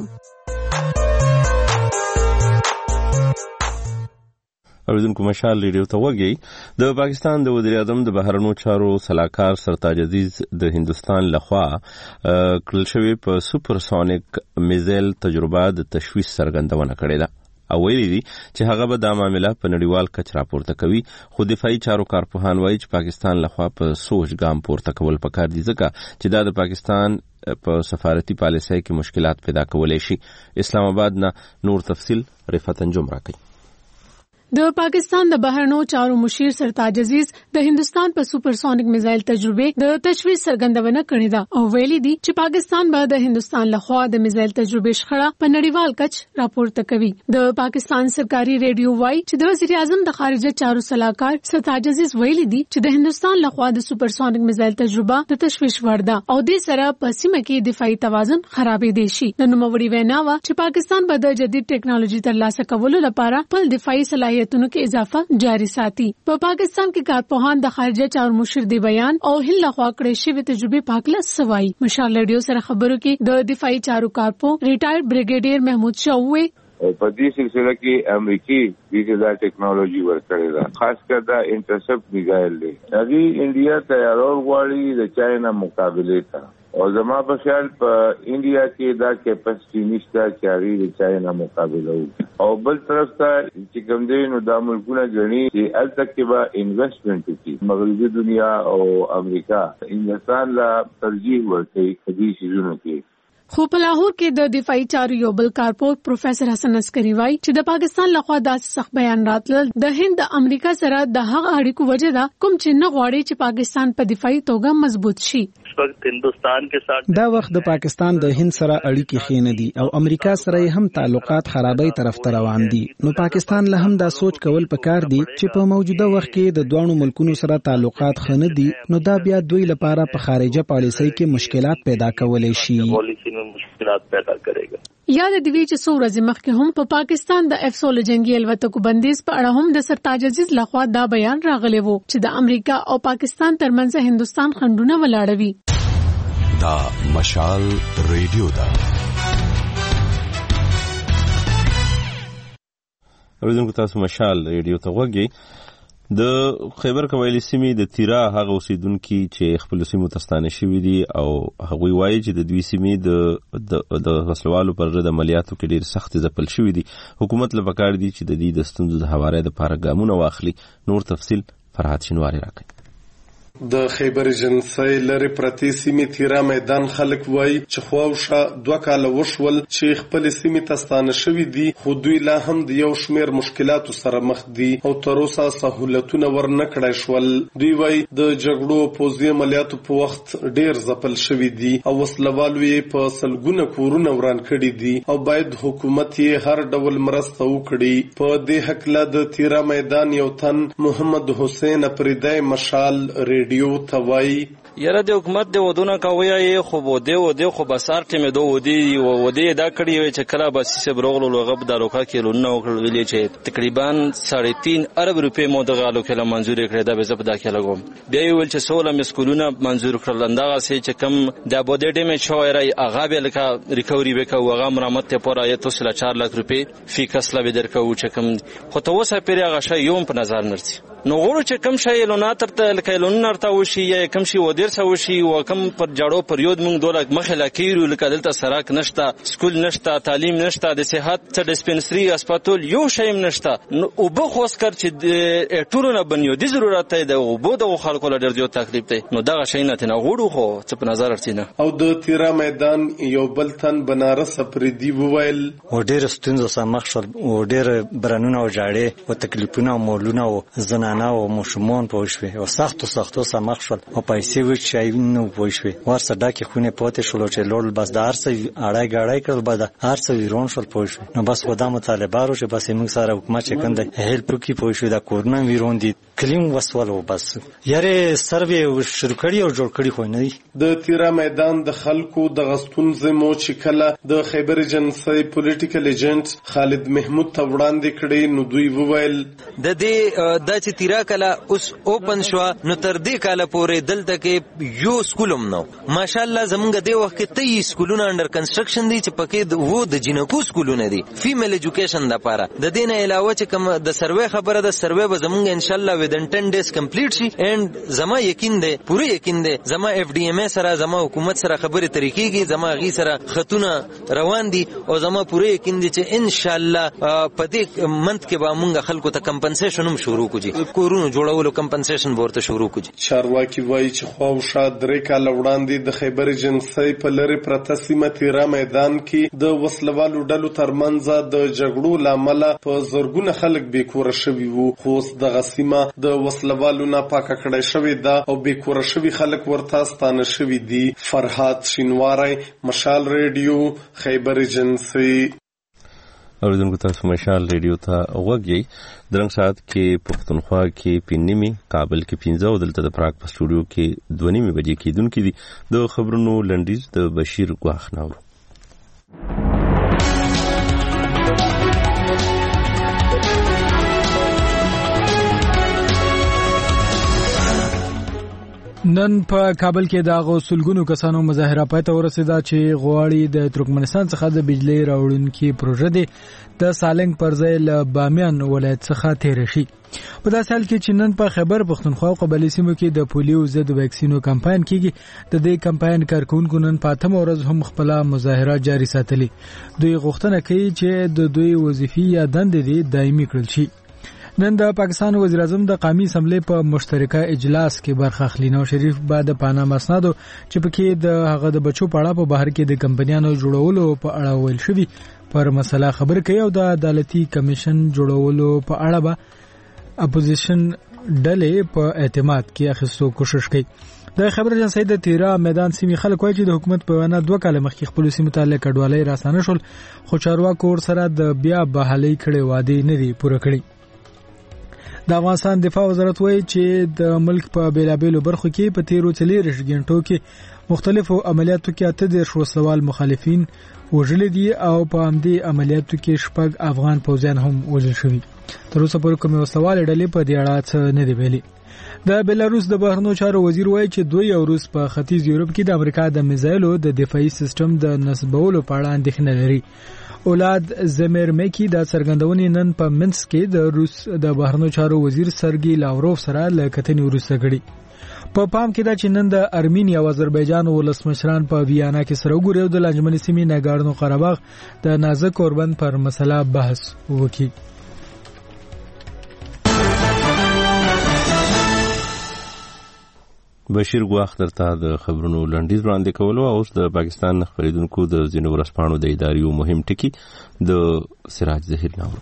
[SPEAKER 1] اوریدونکو مشال ریډیو ته وګورئ. د پاکستان د وزیر اعظم د بهرنیو چارو سلاکار سرتاج عزیز د هندستان لخوا کړل شوی په سوپرسونیک میزایل تجربه د تشویش څرګندونه کړې ده او ویلي دي چې هغه به دا معامله په نړیوال کچ راپورته کوي. خو دفاعي چارو کارپوهان وایي چې پاکستان لخوا په سوچ ګام پورته کول پکار دي ځکه چې دا د پاکستان په سفارتي پالیسۍ کې مشکلات پیدا کولای شي. اسلام آباد نه نور تفصیل رفعت انجم راکړي.
[SPEAKER 5] د پاکستان د بهرنیو چارو مشیر سرتاج عزیز د هندستان په سوپرسونیک میزایل تجربه د تشویش څرګندونه کړې ده او ویلي دي چې پاکستان به د هندستان لخوا د میزایل تجربه شخړه په نړیوال کچ راپورته کوي. د پاکستان سرکاري ریډیو وايي چې د وزیر اعظم د خارجه چارو صلاحکار سرتاج عزیز ویلي دي چې د هندستان لخوا د سوپرسونیک میزایل تجربه د تشویش وړ ده او د سره په سیمه کې دفاعي توازن خرابې دي شي. د نوموړي وینا وا چې پاکستان به د جدید ټیکنالوژي ترلاسه کولو لپاره خپل دفاعي صلاحیتونو کې اضافه جاری ساتي. په پاکستان کې کارپوهان د خارجه چارو مشر دی بیان او هل لخوا کړې شوی تجربه پاکله سوای. مشال ریډیو سره خبرو کې د دفاعي چارو کارپو ریټایرډ بریګیډیر محمود شاووي
[SPEAKER 21] په دې سلسله کې امریکای د ټیکنالوژي ورکړې ده، خاص کر دا انټرسپټ میزایل دی. هغه انډیا تیارول غواړي د چاینا مقابله ته او زما په خیال په انډیا کې دا کیپاسټي نشته چې هغه د چاینا مقابله وکړي. او بل طرف ته چې کوم دی نو د ملکونو غني چې الته کې به انویسټمنټ وکړي. مغربي دنیا او امریکا هندستان لا ترجیح ورکوي کدي شیزونو کې.
[SPEAKER 5] خو په لاهور کې د دفاعي چارو یو بل کارپور پروفیسور حسن عسکری وایي چې د پاکستان لخوا داسې سخت بیان راتلل د هند د امریکا سره د هغه اړیکو وجه ده کوم چې نه غواړي چې پاکستان په دفاعي توګه مضبوط شي.
[SPEAKER 14] دا وخت د پاکستان د هند سره اړیکې ښې نه دي او امریکا سره هم تعلقات خرابای طرف ته روان دي. نو پاکستان له هم دا سوچ کول پکار دي چې په موجوده وخت کې د دوه ملکونو سره تعلقات ښه نه دي نو دا بیا دوی لپاره په خارجه پالیسۍ کې مشکلات پیدا کولای شي.
[SPEAKER 5] یاد دی چې څو ورځې مخکې هم په پاکستان د F-16 جنگي الوتکو بندیز په اړه هم د سرتاج عزیز لخوا دا بیان راغلی وو چې د امریکا او پاکستان ترمنځ هندستان خنډونه ولاړوي.
[SPEAKER 22] دا مشال ریډیو دا
[SPEAKER 1] اوریدونکو تاسو مشال ریډیو ته وګورئ. د خیبر قبایلی سیمې د تیرا هغه اوسیدونکو چې خپل سیمو ته ستانه شوي دي او هغوی وایي چې د دوی سیمې د وسلوالو پر ضد عملیاتو کې ډېر سخت ځپل شوي دي. حکومت له پکار دي چې د دې د ستونزو د هوارۍ لپاره ګامونه واخلي. نور تفصیل فرحات شینواری راکړي.
[SPEAKER 23] د خیبر جنسي لري پرتی سیمې تیرا میدان خلک وای چې خواوشه 2 کال وشول چې خپل سیمې تستانه شوی دي خو دوی لا هم د یو شمیر مشکلاتو سره مخ دي او تر اوسه سہولتونه ورنکړای شول. دوی وای د جګړو پوزي عملیاتو په وخت ډیر ځپل شوی دي او وسلوالو یې په سلګونه کورونه وران کړي دي او باید حکومت یې هر ډول مرسته وکړي. په دې حق له د تیرا میدان یو تن محمد حسین پریدای مشال ریډیو توای
[SPEAKER 4] یاره د حکومت د ودونه کوي خو بده خو بسار ټیمه دو ودی دا کړی وي چې کله بس سبرغلو لغب د روکا کې لونه وکړل چې تقریبا 3.5 ارب روپے مو د غالو کې منزور کړی دا به زبدا کې لګوم. بیا ویل چې 16 مسکولونه منزور کړل اندغه سي چې کم د بده ټیمه شوایرای اغه به لکه ریکوري وکاو هغه مرمت ته پورا 4 لک روپے فی کسله به درکو چې کم خو ته وسه پیری هغه شی یوم په نظر نرسي. نو غوړو چې کم شی لونات تر لکیلون نرته وشي یا کم شی ودیر سوشي او کم پر جاړو پریود موږ دوله مخله کیرو لکه دلته سراک نشته، سکول نشته، تعلیم نشته، د صحت څه ډسپنسری اسپیټال یو شی نشته. او به خو اسکر چې ټولونه بنیو دي ضرورت دی او بو د خلکو لپاره ډیر تکلیف دی. نو دا شی نه تنه غوړو خو څه په نظر ارتینه. او
[SPEAKER 23] د تیرا میدان یو بل تن بنارس پردی وویل
[SPEAKER 24] او ډیر ستونزو سره مخ شول او ډیر برانونه او جاړې او تکلیفونه او مولونه او زنانه او مشمون پوښوي او سختو سره مخ شول او پیسې وچای نو پوښوي ورسره ډاکې خونه پاتې شول چې لول بس د هرڅ اړای غړای کړل بعد هرڅ ویرون شول پوښوي. نو بس ودا مطالبه چې بس موږ سره حکومت چې کنده هیلپ کی پوښوي دا کورونه ویرون دي کلیم وسولو بس یاره سروي شروع کړی او جوړ کړی خو نه دی.
[SPEAKER 23] د تیرا میدان د خلکو د غستون زمو چې کله د خیبر جنسي پولیټیکل ایجنټ خالد محمود ته وړاندې کړي نو دوی وویل
[SPEAKER 25] د دې د چې تیرا کله اوس اوپن شو نو تر دې کاله پورې دلته کې یو سکولم نو ماشاءالله زمونږ د وخت کې 23 سکولونه انډر کنسټرکشن دي چې پکې وو د جنکو سکولونه دي فیمیل ایجوکیشن د لپاره. د دې نه علاوه چې کوم د سروې خبره د سروې به زمونږ ان شاء الله within 10 days complete شي and زما یقین دی پوره یقین دی زما اف ډی ام سره زما حکومت سره خبرې طریقېږي زما غي سره خطونه روان دي او زما پوره یقین دی چې ان شاء الله په دې منت کې به مونږ خلکو ته کمپنسیشن هم شروع کوجی. کورونو جوړولو کمپنسیشن ورته شروع کړي.
[SPEAKER 23] چارواکي وایي چې خواوشا 3 کال وړاندې د خیبر ایجنسۍ په لری پرته سیمه تیرا میدان کې د وسلوالو ډلو ترمنځ د جګړو لامل په زرګونه خلک بیکوره شوي وو، خو اوس دغه سیمه د وسلوالو نه پاکه کړای شوې ده او بیکوره شوي خلک ورته ستانه شوي دي. فرهاد شینواری، مشال ریډیو، خیبر ایجنسۍ.
[SPEAKER 1] اوریدونکو تاسو مشال ریډیو ته غوږی. درنګ ساعت کې پښتونخوا کې پینځمي، کابل کې 15 او دلته د پراګ په سټوډیو کې 2:30 بجې کېدونکې دي. د خبرونو لنډیز د بشیر ګواخ ناوړو.
[SPEAKER 2] نن په کابل کې د غوسلګونو کسانو مظاهره پاتې ورسېده چې غواړي د ترکمنستان څخه د بجلی راوړونکي پروژه د سالنګ پر ځای له بامیان ولایت څخه تیر شي. په داسې حال کې چې نن په خیبر پښتونخوا او قبایلی سیمو کې د پولیو ضد ویکسینو کمپاین کیږي. د دې کمپاین کارکونکو نن په 8 ورځ هم خپل مظاهره جاري ساتلي. دوی غوښتنه کوي چې د دوی وظیفي یا دندې دایمي کړل شي. نن د پاکستان وزیر اعظم د قومي اسمبلی په مشترکه اجلاس کې برخه اخلي. نواز شریف بعد پاناما اسنادو چې پکې د هغه د بچو په اړه په بهر کې د کمپنیانو جوړولو په اړه ویل شوی پر مسله خبر کوي او د عدالتي کمیشن جوړولو په اړه به اپوزیشن ډلې په اعتماد کې اخیستو کوشش کوي. د خبر ایجنسی د تیرا میدان سیمې خلک وایي چې د حکومت په وینا 2 کال مخکې خپل سیمې ته له کډوالۍ راسانه شول، خو چارواکو سره د بیا بحالي کړي وعده نه دي پوره کړي. د افغانستان دفاع وزارت وایي چې د ملک په بیلابیلو برخو کې په تیرو 40 غنټو کې مختلفو عملیاتو کې 8 وسلوال مخالفین وژل دي او په همدې عملیاتو کې 6 افغان پوځیان هم وژل شوي. تر اوسه پورې کومې وسلوال ډلې په دې اړه څه نه دی ویلي. د بلاروس د بهرنیو چارو وزیر وایي چې دوی او روس په ختیځ یورپ کې د امریکا د میزایلو د دفاعي سیستم د نصبولو په اړه اندېښنه لري. اولاد زمیر میکی د څرګندونې نن په منس کې د روس د بهرنیو چارو وزیر سرګی لاوروف سره له کتنې وروسته کړي. په پام کې دا چې نن د ارمینیا او آذربایجان ولسمشران په ویانا کې سره وګوري او د لاجمنې سیمې ناګارنو قرهباغ د نازک اوربند پر مسله بحث وکړي.
[SPEAKER 1] بشیر ګواخ درته د خبرونو لنډیز وړاندې کولو. اوس د پاکستان خبرېدونکو د ځینو ورځپاڼو د ادارې مهم ټکی د سراج ظهیر ناوړو.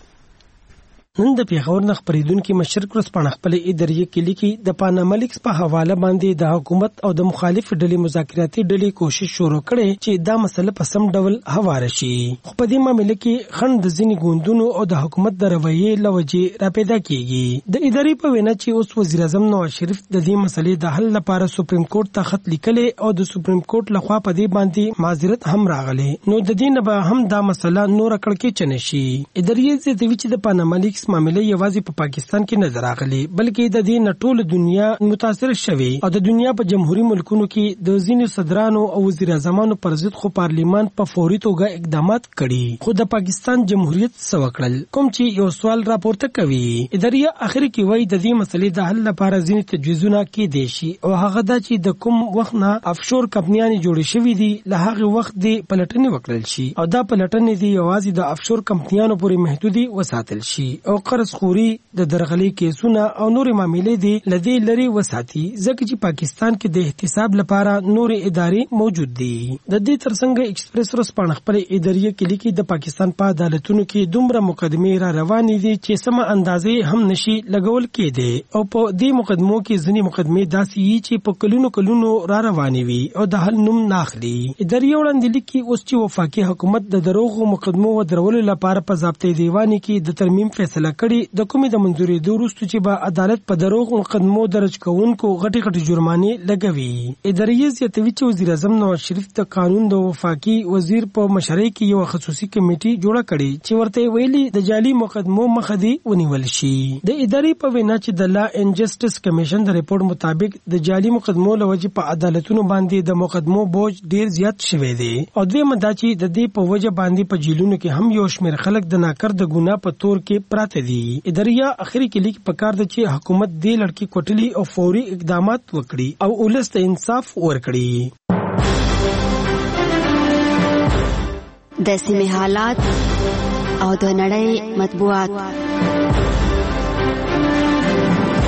[SPEAKER 3] نن د پیښور نه خبرېدونکو مشرک ورځپاڼه خپل ادارې کې لیکي د پاناما لیکس په حواله باندې د حکومت او د مخالف ډلې مذاکراتي ډلې کوشش شروع کړي چې دا مسله په سم ډول هواره شي، خو په دې معاملې کې خند د ځینې ګوندونو او د حکومت د رویې لوجې را پیدا کیږي. د ادارې په وینا چې اوس وزیر اعظم نواز شریف د دې مسلې د حل لپاره سپریم کورټ ته خط لیکلی او د سپریم کورټ لخوا په دې باندې معذرت هم راغلی، نو د دې نه به هم دا مسله نور کړکېچ نه شي. ادارې زیاتوي چې د پاناما لیکس معاملې یوازې په پاکستان کې نه راغلي بلکې د دې ټول دنیا متاثر شوی او د دنیا په جمهوریت ملکونو کې د ځینو صدرانو او وزیر اعظمانو پر ضد خو پارلیمان په فوري توګه اقدامات کړي، خو د پاکستان جمهوریت سوکړل کوم چې یو سوال راپورته کوي. ادارې اخر کې وایي د دې مسلې د حل لپاره ځینې تجویزونه کېدای شي او هغه دا چې د کوم وخت نه افشور کمپنیان جوړې شوې دي له هغه وخت دی پلټنې وکړل شي او دا پلټنې دی یوازې د افشور کمپنیانو پورې محدودي وساتل شي او قرض خوري د درغلي کیسونه او نور معاملې دي لدی لري وساتي، ځکه چې پاکستان کې د احتساب لپاره نور ادارې موجود دي. د دې ترڅنګ ایکسپریس ورځپاڼه خپل ادارې کې لیکي د پاکستان په عدالتونو کې دومره مقدمې را روانې دي چې سم اندازې هم نشي لګول کېدي او په دې مقدمو کې ځینې مقدمې داسې چې په کلونو را روانې وي او د حل نوم نه اخلي. ادارې وړاندې لیکي اوس چې وفاقي حکومت د دروغو مقدمو ودرولو لپاره په ضابطه دیوانی کې د ترمیم فیصله کړي، د کومې د منځوري وروسته چې به عدالت په دروغ مقدمو درج کوونکو غټي جرمانې لګوي. ادارې زیاتوي چې وزیر اعظم نواز شریف د قانون د وفاقي وزیر په مشرۍ کې یو خصوصي کمیټي جوړه کړي چې ورته ویلي د جعلي مقدمو مخه دی ونیول شي. د ادارې په وینا چې د لا اینډ جسټس کمیشن د ریپورت مطابق د جعلي مقدمو لوجې په عدالتونو باندې د مقدمو بوج ډیر زیات شوی دی او دویمه دا چې د دې په وجه باندې په جیلونو کې هم یو شمېر خلک د ناکر د ګناه په تور کې پراته دي. ادارې اخري کې لیک پکار د چې حکومت دې لړکی کوټلی او فوري اقدامات وکړي او ولس ته انصاف ورکړي.
[SPEAKER 20] د سیمې حالات او د نړۍ مطبوعات.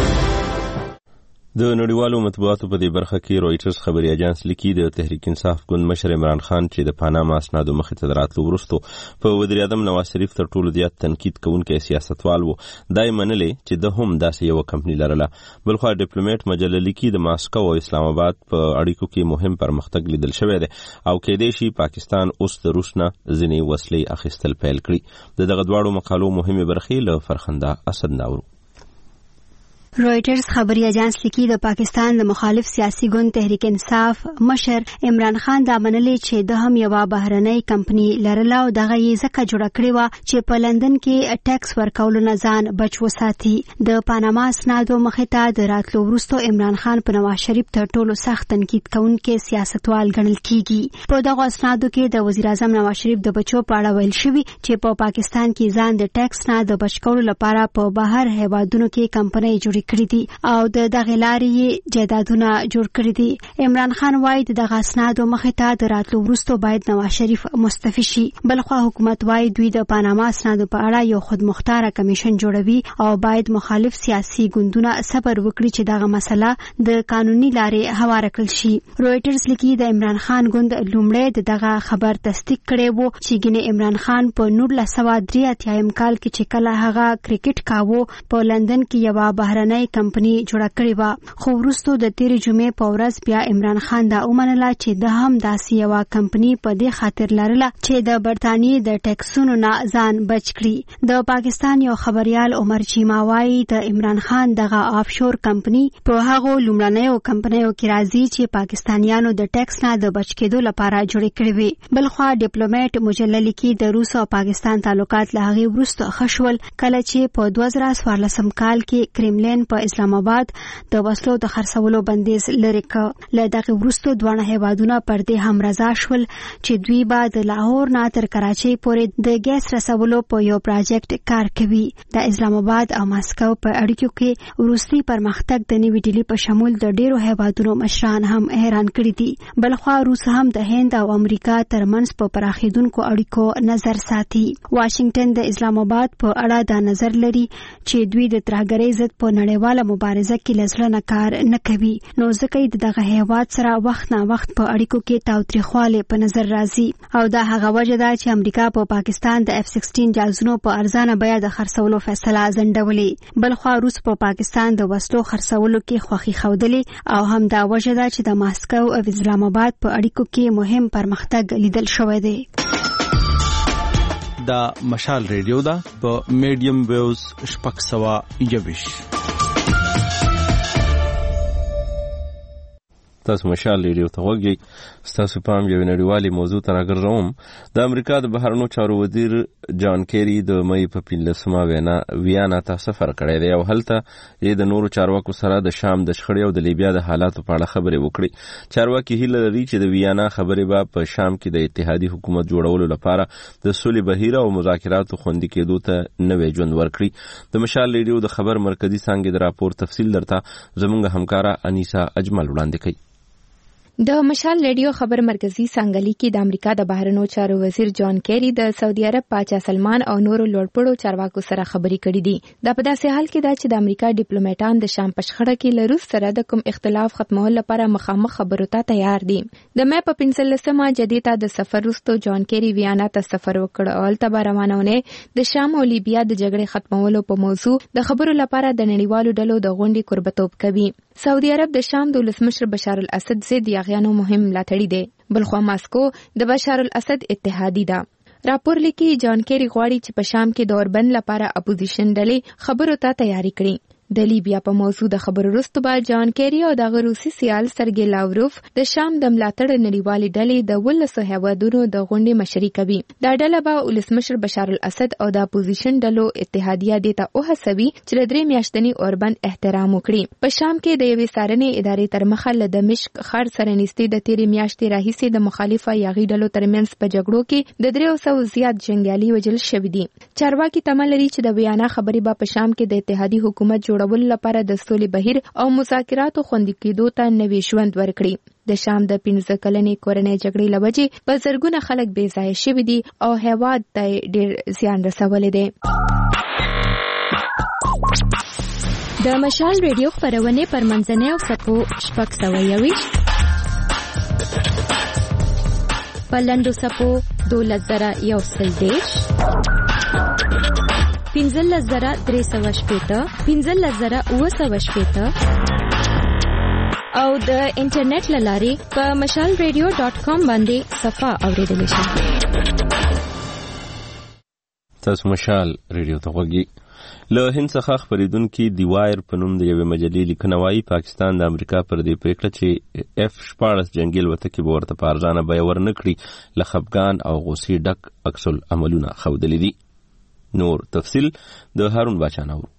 [SPEAKER 1] د نړیوالو مطبوعاتو په دې برخه کې رويټرز خبري اژانس لیکي د تحریک انصاف ګوند مشر عمران خان چې د پاناما اسنادو مخې ته راتلو وروسته په وزیر اعظم نواز شریف تر ټولو زیات تنقید کوونکی سیاستوال و. دای منلې چې د هم داسې یو کمپنی لرله. بلخو ډیپلوماټ مجله لیکي د ماسکو او اسلام آباد په اړیکو کې مهم پرمختګ لیدل شوی دی او کېدای شي پاکستان اوس د روس نه ځینې وسلې اخیستل پیل کړي. دغه دواړو مقالو مهمه برخې له فرخنده اسد ناورو.
[SPEAKER 8] رويټرز خبري اژانس لیکي د پاکستان د مخالف سیاسي ګوند تحریک انصاف مشر عمران خان دا منلې چې د هم یو بهرنۍ کمپنی لرله او دغه یې ځکه جوړه کړې و چې په لندن کې ټیکس ورکولو نه ځان بچ وساتي. د پاناما اسنادو مخې ته د راتلو وروسته عمران خان په نواز شریف تر ټولو سخت تنقید کوونکی سیاستوال ګڼل کیږي. په دغه اسنادو کې د وزیر اعظم نواز شریف د بچو په اړه ویل شوی چې په پاکستان کې ځان د ټیکس نه د بچ کولو لپاره په بهر هیوادونو کې کمپنۍ جوړې کړې دي او د دغه لارې جایدادونه جوړ کړی دي. عمران خان وايي دغه اسنادو مخې ته د راتلو وروسته باید نواز شریف مستعفي شي. بلخو حکومت وايي دوی د پاناما اسنادو په اړه یو خودمختار کمیشن جوړوي او باید مخالف سیاسي ګوندونه صبر وکړي چې دغه مسله د قانوني لارې هواره کړل شي. رويټرز لیکي د عمران خان ګوند لومړی دغه خبر تصدیق کړی وو چې ګینه عمران خان په 1983 کال کې چې کله هغه کرکټ کاوه په لندن کې یو بهرنۍ کمپنی جوړه کړې و. خو وروسته د تیرې جمعې په ورځ بیا عمران خان دا ومنله چې د هم داسې یو کمپنی په دې خاطر لرله چې د برتانیې د ټیکسونو نه ځان بچ کړي. د پاکستان یو خبريال عمر چیما وايي د عمران خان دغه آفشور کمپنی په هغه لومړنیو کمپنیو کې راځي چې پاکستانیانو د ټیکس نه د بچ کېدو لپاره جوړې کړې وي. بلخو ډیپلوماټ مجله لیکي د روس او پاکستان تعلقات له هغه وروسته خشول کله چې په 2014 کال کې کرملین په اسلام آباد د وسلو د خرڅولو بندیز لري ک. له دغه وروسته دوه هیوادونه پر دې هم رضا شول چې دوی به د لاهور نه تر کراچۍ پورې د ګیس رسولو په یو پروژیکټ کار کوي. د اسلام آباد او ماسکو په اړیکو کې وروستي پرمختګ د نیوي ډیلی په شمول د ډیرو هیوادونو مشران هم حیران کړي دي. بلخو روس هم د هند او امریکا ترمنځ په پراخیدونکو اړیکو نظر ساتي. واشنگټن د اسلام آباد په اړه دا نظر لري چې دوی د ترهګرۍ ضد په نړیواله مبارزه کې لزلنه کار نه کوي. نو ځکه دغه هیواد سره وخت نه وخت په اړیکو کې تاوتریخواله په نظر راځي او دا هغه وجه ده چې امریکا په پاکستان د F-16 جهازونو په ارزانه بیه د خرڅولو فیصله ځنډولې. بلخو روس په پاکستان د وسلو خرڅولو کې خوخي خودلې او هم دا وجه ده چې د ماسکو او اسلام آباد په اړیکو کې مهم پرمختګ لیدل شوی دی.
[SPEAKER 9] دا مشال ریډیو دا په میډیم ویوز شپږ سوه 21.
[SPEAKER 1] تاسو مشال ریډیو ته وګورئ. تاسو پام یو نړیوالي موضوع ته راګرځوم. د امریکا د بهرنیو چارو وزیر جان کیری د مې په 15 ویانا ته سفر کړی دی او هلته یې د نورو چارواکو سره د شام د شخړې او د لیبیا د حالاتو په اړه خبرې وکړي. چارواکي هیله لري چې د ویانا خبرې به په شام کې د اتحادي حکومت جوړولو لپاره د سولې بهیر او مذاکراتو خوندي کېدو ته نوې ژوند ورکړي. د مشال ریډیو د خبر مرکزی څانګې د راپور تفصیل درته زموږ همکارا انیسا اجمل وړاندې کوي.
[SPEAKER 10] د مشال ریډیو خبر مرکزی څنګه کې د امریکا د بهرنیو چارو وزیر جان کیری د سعودي عرب پاچا سلمان او نورو لوړپوړو چارواکو سره خبرې کړې دي. دا په داسې حال کې ده چې د امریکا ډیپلوماټان د شام په شخړه کې له روس سره د کوم اختلاف ختمولو لپاره مخامخ خبرو ته تیار دي. د مې په 15 جدي ته د سفر وروسته جان کیری ویانا ته سفر وکړ او هلته روانونه د شام او لیبیا د جګړې ختمولو په موضوع د خبرو لپاره د نړیوالو ډلو د غونډې قربتوب کوي. سعودي عرب د شام د ولسمشر بشار الاسد ضد یاغیانو مهم ملاتړی دی. بلخو ماسکو د بشار الاسد اتحادی ده. راپور لیکي جان کیری غواړي چې په شام کې د اوربند لپاره اپوزیشن ډلې خبرو ته تیاری کړي. د لیبیا په موضوع د خبرو وروسته بعد جان کیری او د روسي سیال سرګی لاوروف د شام د ملاتړ نړیوالې ډلې د 12 هیوادونو د غونډې مشري کوي. دا ډله به ولسمشر بشار الاسد او د اپوزیشن ډلو اتحادیه دي ته وهڅوي چې د 3 میاشتنی اوربند احترام وکړي. په شام کې د یوې څارنې ادارې تر مخه له دمشق ښار سره نږدې د 13 میاشتې راهیسې د مخالفه یاغي ډلو ترمنځ په جګړو کې د 300 زیات جنگیالي وژل شوي دي. چارواکي تمه لري چې د ویانا خبرې به په شام کې د اتحادي حکومت جوړولو لپاره د سولې بهیر او مذاکراتو خوندي کېدو ته نوې ژوند ورکړي. د شام د 15 کلنې کورنۍ جګړې له وجې په زرګونه خلک بې ځایه شوي دي او هیواد ته ډېر زیان رسولی دی. د مشال ریډیو خپرونه پر منځنۍ او سپو شپږ 121 پلندو سپو 2110 15,380 15,980 او د انټرنیټ لارې په mashalradio.com باندې صفه اوریدل شي.
[SPEAKER 1] تاسو مشال ریډیو ته غوږی. له هند څخه خبرېدونکي دی وایر په نوم د یوې مجلې لیکنه وایي پاکستان د امریکا پر دې پریکړه چې F-14 جنگي الوتکې به ورته په ارزانه بیه ورنه کړي له خفګان او غوسې ډک عکس العملونه ښودلي دي. نور تفصیل د هارون باچا نورو.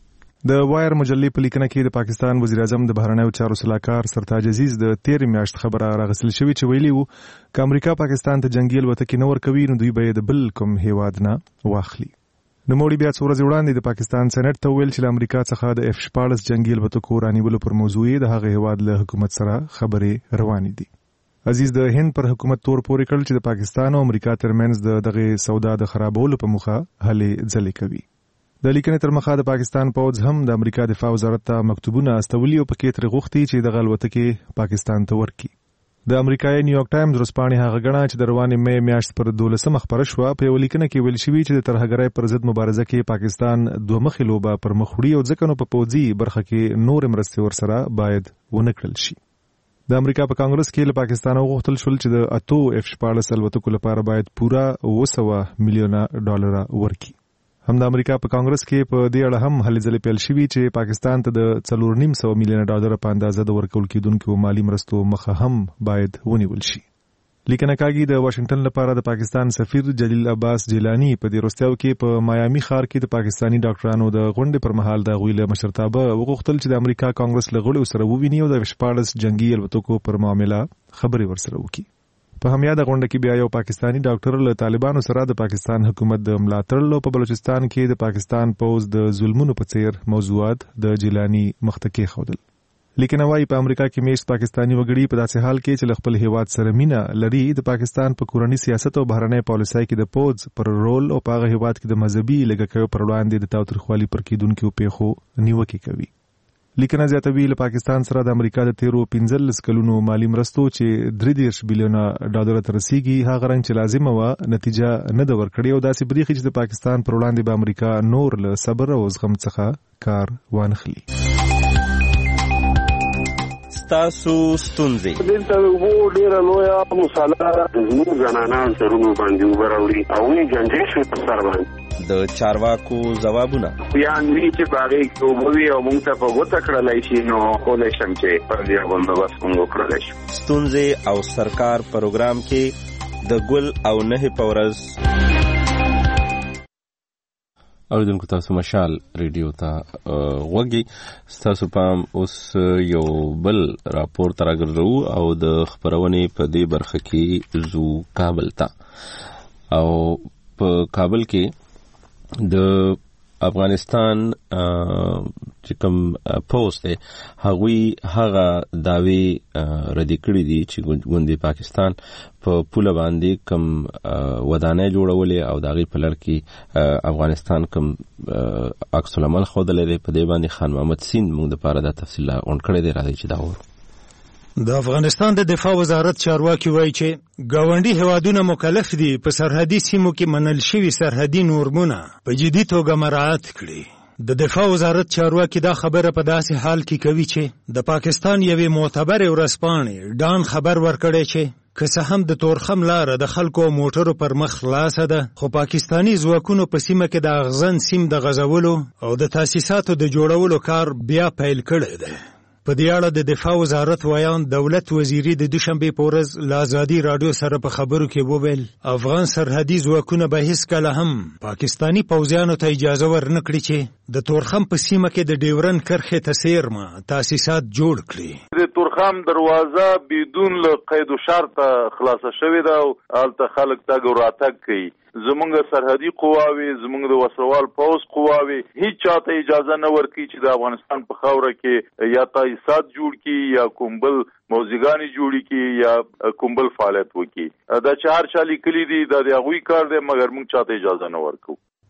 [SPEAKER 6] د وایر مجلې په لیکنه کې د پاکستان وزیر اعظم د بهرنیو چارو سلاکار سرتاج عزیز د 13 میاشت خبره راغسل شوې چې ویلي وو چې امریکا پاکستان ته جنگي الوتکې نه ورکوي نو دوی به د بل کوم هیواد نه واخلي. نوموړي بیا څو ورځې وړاندې د پاکستان سېنات ته ویل چې امریکا څخه د F-14 جنگي الوتکو رانیولو پر موضوع د هغه هیواد له حکومت سره خبرې روانې دي. عزیز د هند پر حکومت تور پورې کړل چې د پاکستان او امریکا ترمنځ دغه سودا د خرابولو په موخه هلې ځلې کوي. د لیکنې تر مخه د پاکستان پوځ هم د امریکا دفاع وزارت ته مکتوبونه استولي او پکې ترې غوښتي چې دغه الوتکې پاکستان ته ورکړي. د امریکایي نیویارک ټایمز ورځپاڼې هغه ګڼه چې د روانې مې میاشت پر 12 خبره شوه په یوه لیکنه کې ویل شوي چې د ترهګرۍ پر ضد مبارزه کې پاکستان دوه مخې لوبه پر مخ وړي او ځکه نو په پوځي برخه کې نور مرستې ورسره باید ونه کړل شي. د امریکا په کانګرس کې له پاکستان غوښتل شول چې د 8 F-14 الوتکو لپاره باید پورا $900 ملیون ورکړي. هم د امریکا په کانګرس کې په دې اړه هم هلې ځلې پیل شوي چې پاکستان ته د $4.5 ملیون په اندازه د ورکول کېدونکو مالی مرستو مخه هم باید ونیول شي. لیکنه کاږي د واشنگټن لپاره د پاکستان سفیر جلیل عباس جیلانی په دې وروستیو کې په مایامي ښار کې د پاکستانی ډاکټرانو د غونډې پر مهال د غوی له مشرتابه وغوښتل چې د امریکا کانګرس له غړو سره وویني او د F-14 جنگي الوتکو پر معاملې خبرې ورسره وکړي. په همیاده غونډه کې بیا یو پاکستانی ډاکټر له طالبانو سره د پاکستان حکومت د ملاتړ په بلوچستان کې د پاکستان پوز د ظلمونو په څیر موضوعات د جیلانی مخته کېښودل. لیکن وايي په امریکا کې میشت پاکستانی وګړي په داسې حال کې چې خپل هیواد سره مینه لري د پاکستان په کورنی سیاست او بهرنۍ پالیسۍ کې د پوز پر رول او په هغه هیواد کې د مذهبي لګکیو پر وړاندې د تاوتریخوالي پر کېدونکو پیښو نیوکه کوي. لیکنه زیاتوي له پاکستان سره د امریکا د 15 کلونو مالی مرستو چې $3 بلیون ته رسیږي هغه رنګ چې لازمه و نتیجه نه د ورکړې او داسې بریخي چې د پاکستان پر وړاندې به امریکا نور له صبر او زغم څخه کار وانخلي.
[SPEAKER 1] تاسو ستونزې
[SPEAKER 7] دلته وو ډیره لویه مصالحه د زموږ زنانان سرونو باندې وبراوړي او یې جنجې شوې په سر باندې
[SPEAKER 1] د چارواکو ځوابونه
[SPEAKER 7] یعنی چې باغې کوموي او موږ ته په وته کړلای شي نو کولای شم چې پر دې باندې وسوم وکړلای شي.
[SPEAKER 1] ستونزې او سرکار پروګرام کې د ګل او نه پورز اوریدونکو تاسو مشال ریډیو ته غوږی. تاسو پام اوس یو بل راپور تراګرځو او د خبرونې په دې برخه کې زو کابل ته او په کابل کې د افغانستان چې کوم پوسټ دی هغه داوی ردی کړی دي چې ګوندې پاکستان په پوله باندې کوم ودانۍ جوړولې او داغي په لړ کې افغانستان کوم عکس العمل خوده لري په دې باندې خان محمد سین موږ د پاره د تفصیل اون کړی دی راځي چې دا ورو.
[SPEAKER 11] د افغانستان د دفاع وزارت چارواکي وایي چې ګاونډي هوادونه مکلف دي په سرحدي سیمو کې منل شوي سرحدي نورمونه په جدي توګه مراعات کړي. د دفاع وزارت چارواکي دا خبره په داسې حال کې کوي چې د پاکستان یوې معتبرې ورځپاڼې ډان خبر ورکړی چې که څه هم د تورخم لاره د خلکو او موټرو پر مخ خلاصه ده خو پاکستانی ځواکونو په سیمه کې د اغزن سیم د غځولو او د تاسیساتو د جوړولو کار بیا پیل کړی دی. په دې اړه د دفاع وزارت ویان دولت وزیري د دوشنبه په ورځ له ازادي رادیو سره په خبرو کې وویل افغان سرحدي ځواکونه به هیڅ کله هم پاکستانی پوځیانو ته اجازه ورنکړي چې د تورخم په سیمه کې د ډیورن کرښې ته سیرمه تاسیسات جوړ کړي.
[SPEAKER 15] د تورخم دروازه بدون له قید و شرط خلاصه شوې ده او هلته خلک تګ او راتګ کوي. زمونږ سرحدي قواوي زمونږ د وسروال پوځ قواوي هیڅ چاته اجازه نه ورکړي چې د افغانستان په خاوره کې یا تاسیسات جوړ کړي یا کومبل موزیګانی جوړی کی یا کومبل فعالیت وکړي. دا چې هر چا لیکلي دي دا د هغوی کار دی مګر موږ چاته اجازه نه ورکو.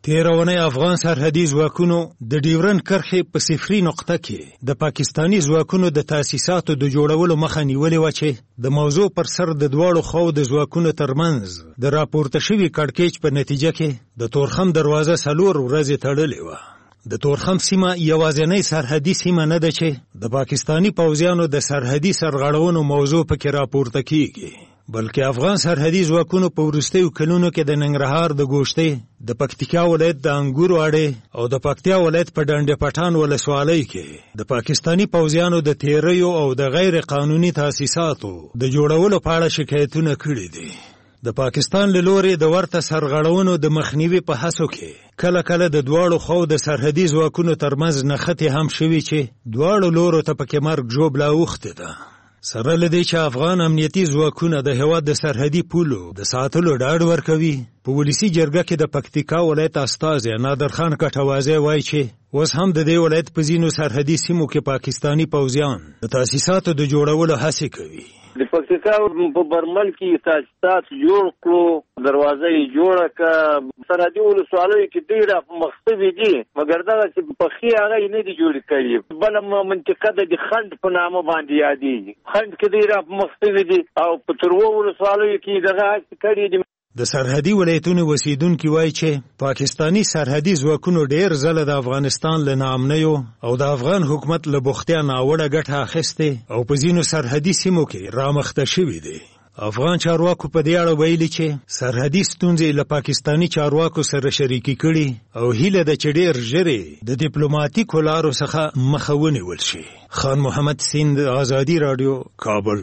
[SPEAKER 11] تیرونی افغان سرحدي ځواکونو د ډیورند کرښې په صفري نقطه کې د پاکستاني ځواکونو د تاسیساتو د جوړولو مخه نیولې وه چې د موضوع پر سر د دواړو خواو د ځواکونو ترمنځ د راپورته شوي کړکېچ په نتیجه کې د تورخم دروازه 4 ورځې تړلې وه. د تورخم سیمه یوازینۍ سرحدي سیمه نه ده چې د پاکستاني پوځیانو د سرحدي سرغړونو موضوع پکې راپورته کیږي، بلکې افغان سرحدي ځواکونو په وروستیو کلونو کې د ننګرهار د ګوشتې، د پکتیکا ولایت د انګورو اډې او د پکتیا ولایت په ډنډ پټان ولسوالۍ کې د پاکستاني پوځیانو د تیریو او د غیر قانوني تاسیساتو د جوړولو په اړه شکایتونه کړي دي. د پاکستان له لوري د ورته سرغړونو د مخنیوي په هڅو کې کله کله د دواړو خواو د سرحدي ځواکونو ترمنځ نښتې هم شوي چې دواړو لورو ته پکې مرګ ژوبله اوښتې ده. سره له دې چې افغان امنیتي ځواکونه د هېواد د سرحدي پولو د ساتلو ډاډ ورکوي، په ولسي جرګه کې د پکتیکا ولایت استازی نادرخان کټوازی وایي چې اوس هم د دې ولایت په ځینو سرحدي سیمو کې پاکستاني پوځیان د تاسیساتو د جوړولو هڅې کوي.
[SPEAKER 12] د پکتیکا په برمل کې تاسیسات جوړ کړو، دروازه یې جوړه کړه، سرحدي ولسوالیو کې ډېره مخصوصي دي، مګر دغه چې پخې هغه یې نه دي جوړې کړي. بله منطقه د خنډ په نامه باندې یادېږي، خنډ کې ډېره مخصوصي دي او په تروو ولسوالیو کې دغه هڅې کړي دي.
[SPEAKER 11] د سرحدي ولایتونو اوسیدونکي وایي چې پاکستاني سرحدي ځواکونو ډېر ځله د افغانستان له ناامنیو او د افغان حکومت له بوختیا ناوړه ګټه اخیستې او په ځینو سرحدي سیمو کې رامخته شوي دي. افغان چارواکو په دې اړه ویلي چې سرحدي ستونزې له پاکستاني چارواکو سره شریکې کړي او هیله ده چې ډېر ژر د ډیپلوماټیکو لارو څخه مخه ونیول شي. خان محمد سیند، آزادي رادیو، کابل.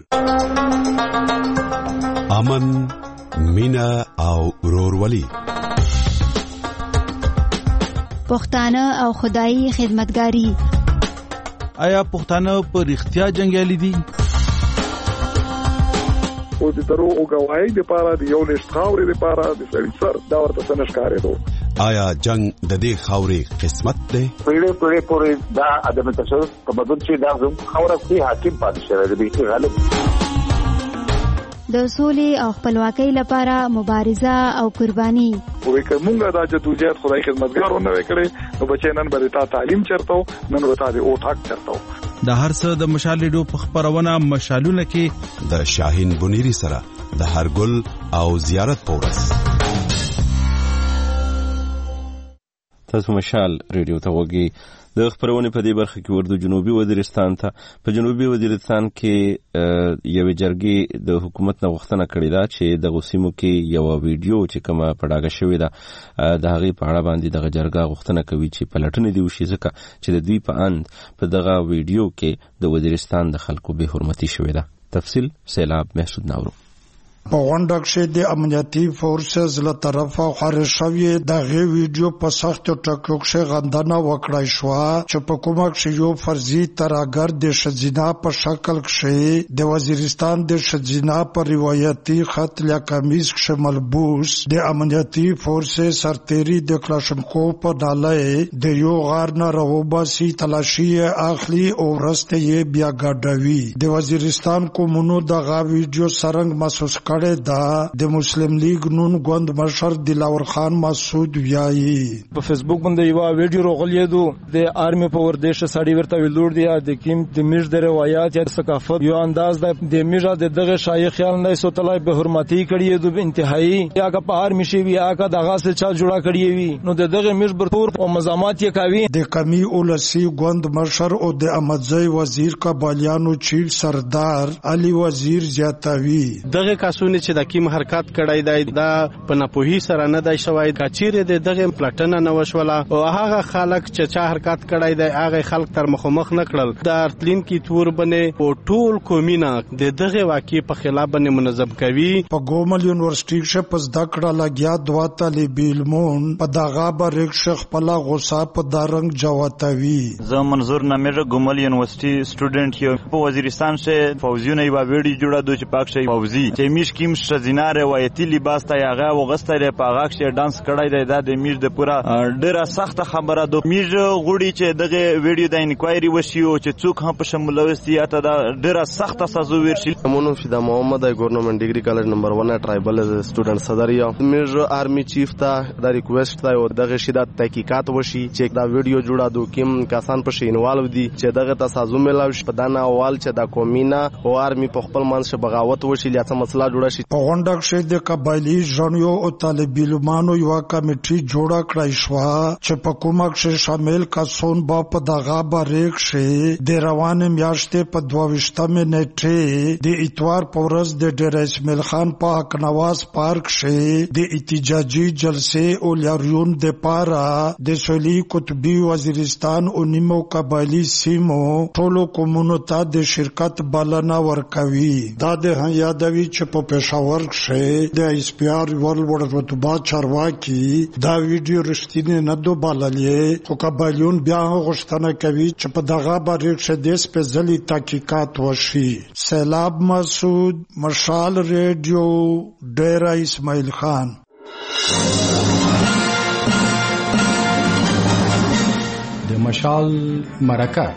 [SPEAKER 22] امن، مینا او ورورولي،
[SPEAKER 8] پښتانه او خدایي خدمتګاری.
[SPEAKER 9] آیا پښتانه په رښتیا جنګیالي دي؟
[SPEAKER 13] او د دروغ گواهی لپاره د یو لښت خاورې لپاره د سړي سر دا ورته څه ښکارېدو.
[SPEAKER 22] آیا جنگ د دې خاورې قسمت دی؟
[SPEAKER 16] پیړۍ پورې دا عدم تشدد تمدن چې دا زموږ خاوره کې حاکم پاتې شوی دی، غالب
[SPEAKER 8] د سولې او خپلواکۍ لپاره مبارزه او قرباني.
[SPEAKER 13] وې کومه دا جدوجہد خدای خدمتګارو نه وکړي نو بچی نن به تا تعلیم چرته نن به تا د او ټاک چرته.
[SPEAKER 9] د هر څه د مشال ریډیو په خبرونه مشالونه کې
[SPEAKER 22] د شاهین بنيري سره د هرګل او زیارت پورس.
[SPEAKER 1] تاسو مشال ریډیو ته وګورئ. د خبرونه په دې برخه کې ورده جنوبي وزیرستان ته په جنوبي وزیرستان کې یو جرګې د حکومت نه غوښتنه کړې ده چې د غوسیمو کې یو ویډیو چې کومه پړاګه شوې ده د هغې په اړه باندې دغه جرګه غوښتنه کوي چې پلټنې دې وشي، ځکه چې د دوی په اند په دغه ویډیو کې د وزیرستان د خلکو بې حرمتي شوې ده. تفصیل سیلاب محسود ناورو.
[SPEAKER 17] په غونډه کې د امنیتي فورسز له طرفه خارج شوی دغه ویډیو په سخت ټکو کې غندنه وکړای شو چې په کومه کې یو فرضي ترهګر د شزینا په شکل کې د وزیرستان د شزینا په روایتي خط له کمیز کې ملبوس د امنیتي فورسز سرتيري د کلاشنکوف په ډاله د یو غار نه راوباسي تلاشي اخلي او ورسته یې بیا ګډوي. د وزیرستان کومونو دغه ویډیو سرنګ محسوس دا د مسلم لیگ نون ګوند مشر دلاور خان مسعود ویایي
[SPEAKER 18] په فیسبوک باندې یو ویډیو راغلیدو د آرمي په وردیش سړی ورته ویلور دی د کیم د میج د روایت یا ثقافت یو انداز د میجا دغه شای خیال نه سو تلای به حرمتي کړی د انتهایی یا کا په آرمي شی یا کا دغه څه چا جوړه کړی وي نو دغه میج برپور او مزامات یې کوي.
[SPEAKER 17] د کمی اولسی ګوند مشر او د احمدزی وزیر کا بالیانو چیف سردار علي وزیر زیاتوي
[SPEAKER 26] دغه چې د کیم حرکت کړای دی دا په نپوهی سره نه دی شوی کچیرې د دغه پلاتنه نه وشوله او هغه خلک چې چا حرکت کړای دی هغه خلک تر مخمخ نه کړل د ارتلین کی تور بنې او ټول کومینه د دغه واقع په خلاف باندې منظم کوي.
[SPEAKER 17] په ګومل یونیورسيټي کې پس د کړه لګیا دوا طالب علمون په دغه برک شیخ پلا غوسا په دارنګ جواتوي.
[SPEAKER 27] زه منظور نامیره ګومل یونیورسيټي سټوډنټ یو په وزیرستان سے فوزیونه یو ویډیو جوړه دوی چې پاک شي فوزي چې میش کیم شزینا روایتي لباس ته هغه وغسته دی په هغه کې ډانس کړی دی دا د میج د پورا ډیره سخته خبره ده میج غوړي چې دغه ویډیو د انکوایري وشي او چې څوک هم په شمول وسي اته دا ډیره سخته سزا ورشي
[SPEAKER 4] مونږ فدا محمد ګورنمنت ډیګري کالج نمبر 1 ټرایبل سټوډنټ صدر یم میج آرمی چیف ته دا ریکوست دی او دغه شیدا تحقیقات وشي چې دا ویډیو جوړا دو کیم کسان په شینوالو دي چې دغه تاسو ملاوي په دانا اول چې دا کومینا او آرمی په خپل منځ بغاوت وشي لته مسله جوړه شي
[SPEAKER 17] په غونډه کې د قبایلی ژوندو او طالب علمانو یو کمیټي جوړه کړای شو چې په کومه کې شامل کسون په دغه باریک شي د روان میاشتې په 22 نیټه د اتوار په ورځ د ډیر اسماعیل خان په حق نواز پارک شي د احتجاجي جلسې او لاریون د پارا د سولي قطبي وزیرستان او نیمو قبایلی سیمو ټولو کومونو ته د شرکت بلنه ورکوي دا د یادوي چې په پېښور کې د ایس پی آر ورلد رتبه چارواکي دا ویډیو رښتینی نه دو باللې خو قبایلیون بیا غوښتنه کوي چې په دغه باندې چې د سپېڅلي تحقیقات وشي. سیلاب مسعود، مشال ریډیو، ډیره اسماعیل خان.
[SPEAKER 5] د مشال مرکه